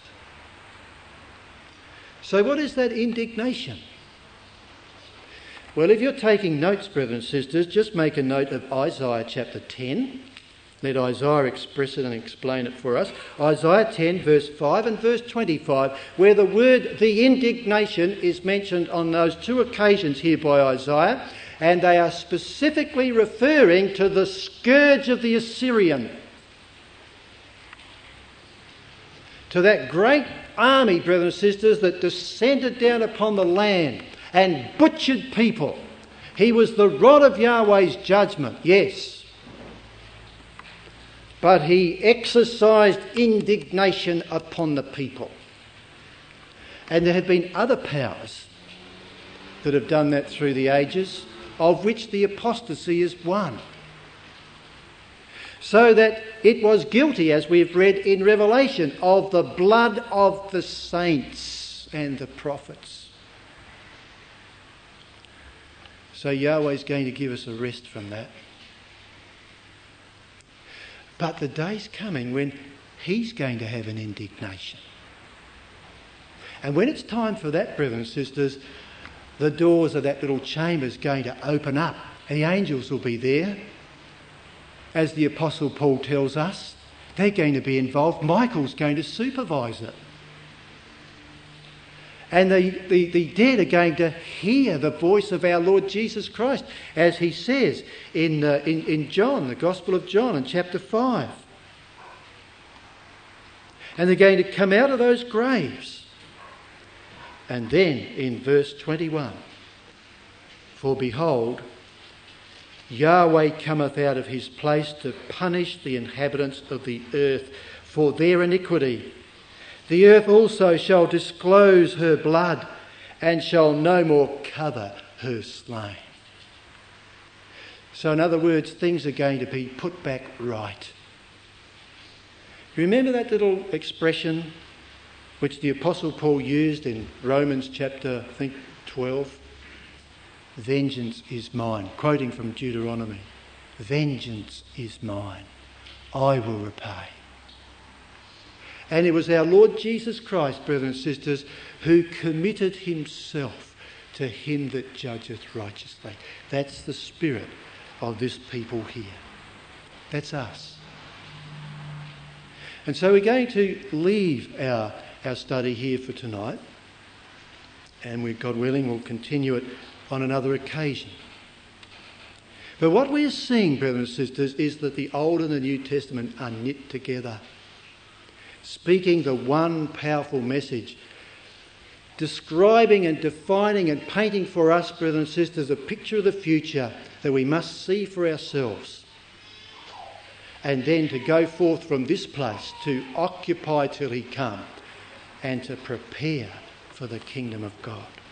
So what is that indignation? Well, if you're taking notes, brethren and sisters, just make a note of Isaiah chapter ten. Let Isaiah express it and explain it for us. Isaiah ten, verse five and verse twenty-five, where the word, the indignation, is mentioned on those two occasions here by Isaiah, and they are specifically referring to the scourge of the Assyrian. To that great army, brethren and sisters, that descended down upon the land and butchered people. He was the rod of Yahweh's judgment, yes. But he exercised indignation upon the people. And there have been other powers that have done that through the ages, of which the apostasy is one. So that it was guilty, as we've read in Revelation, of the blood of the saints and the prophets. So Yahweh's going to give us a rest from that. But the day's coming when he's going to have an indignation. And when it's time for that, brethren and sisters, the doors of that little chamber is going to open up. And the angels will be there. As the Apostle Paul tells us, they're going to be involved. Michael's going to supervise it. And the, the, the dead are going to hear the voice of our Lord Jesus Christ, as he says in, uh, in, in John, the Gospel of John, in chapter five. And they're going to come out of those graves And then in verse twenty-one, for behold, Yahweh cometh out of his place to punish the inhabitants of the earth for their iniquity. The earth also shall disclose her blood, and shall no more cover her slain. So in other words, things are going to be put back right. Remember that little expression which the Apostle Paul used in Romans chapter, I think, twelve? Vengeance is mine, quoting from Deuteronomy. Vengeance is mine, I will repay. And it was our Lord Jesus Christ, brothers and sisters, who committed himself to him that judgeth righteously. That's the spirit of this people here. That's us. And so we're going to leave our, our study here for tonight, and we, God willing, we'll continue it on another occasion. But what we're seeing, brothers and sisters, is that the Old and the New Testament are knit together, speaking the one powerful message, describing and defining and painting for us, brothers and sisters, a picture of the future that we must see for ourselves, and then to go forth from this place to occupy till he come and to prepare for the kingdom of God.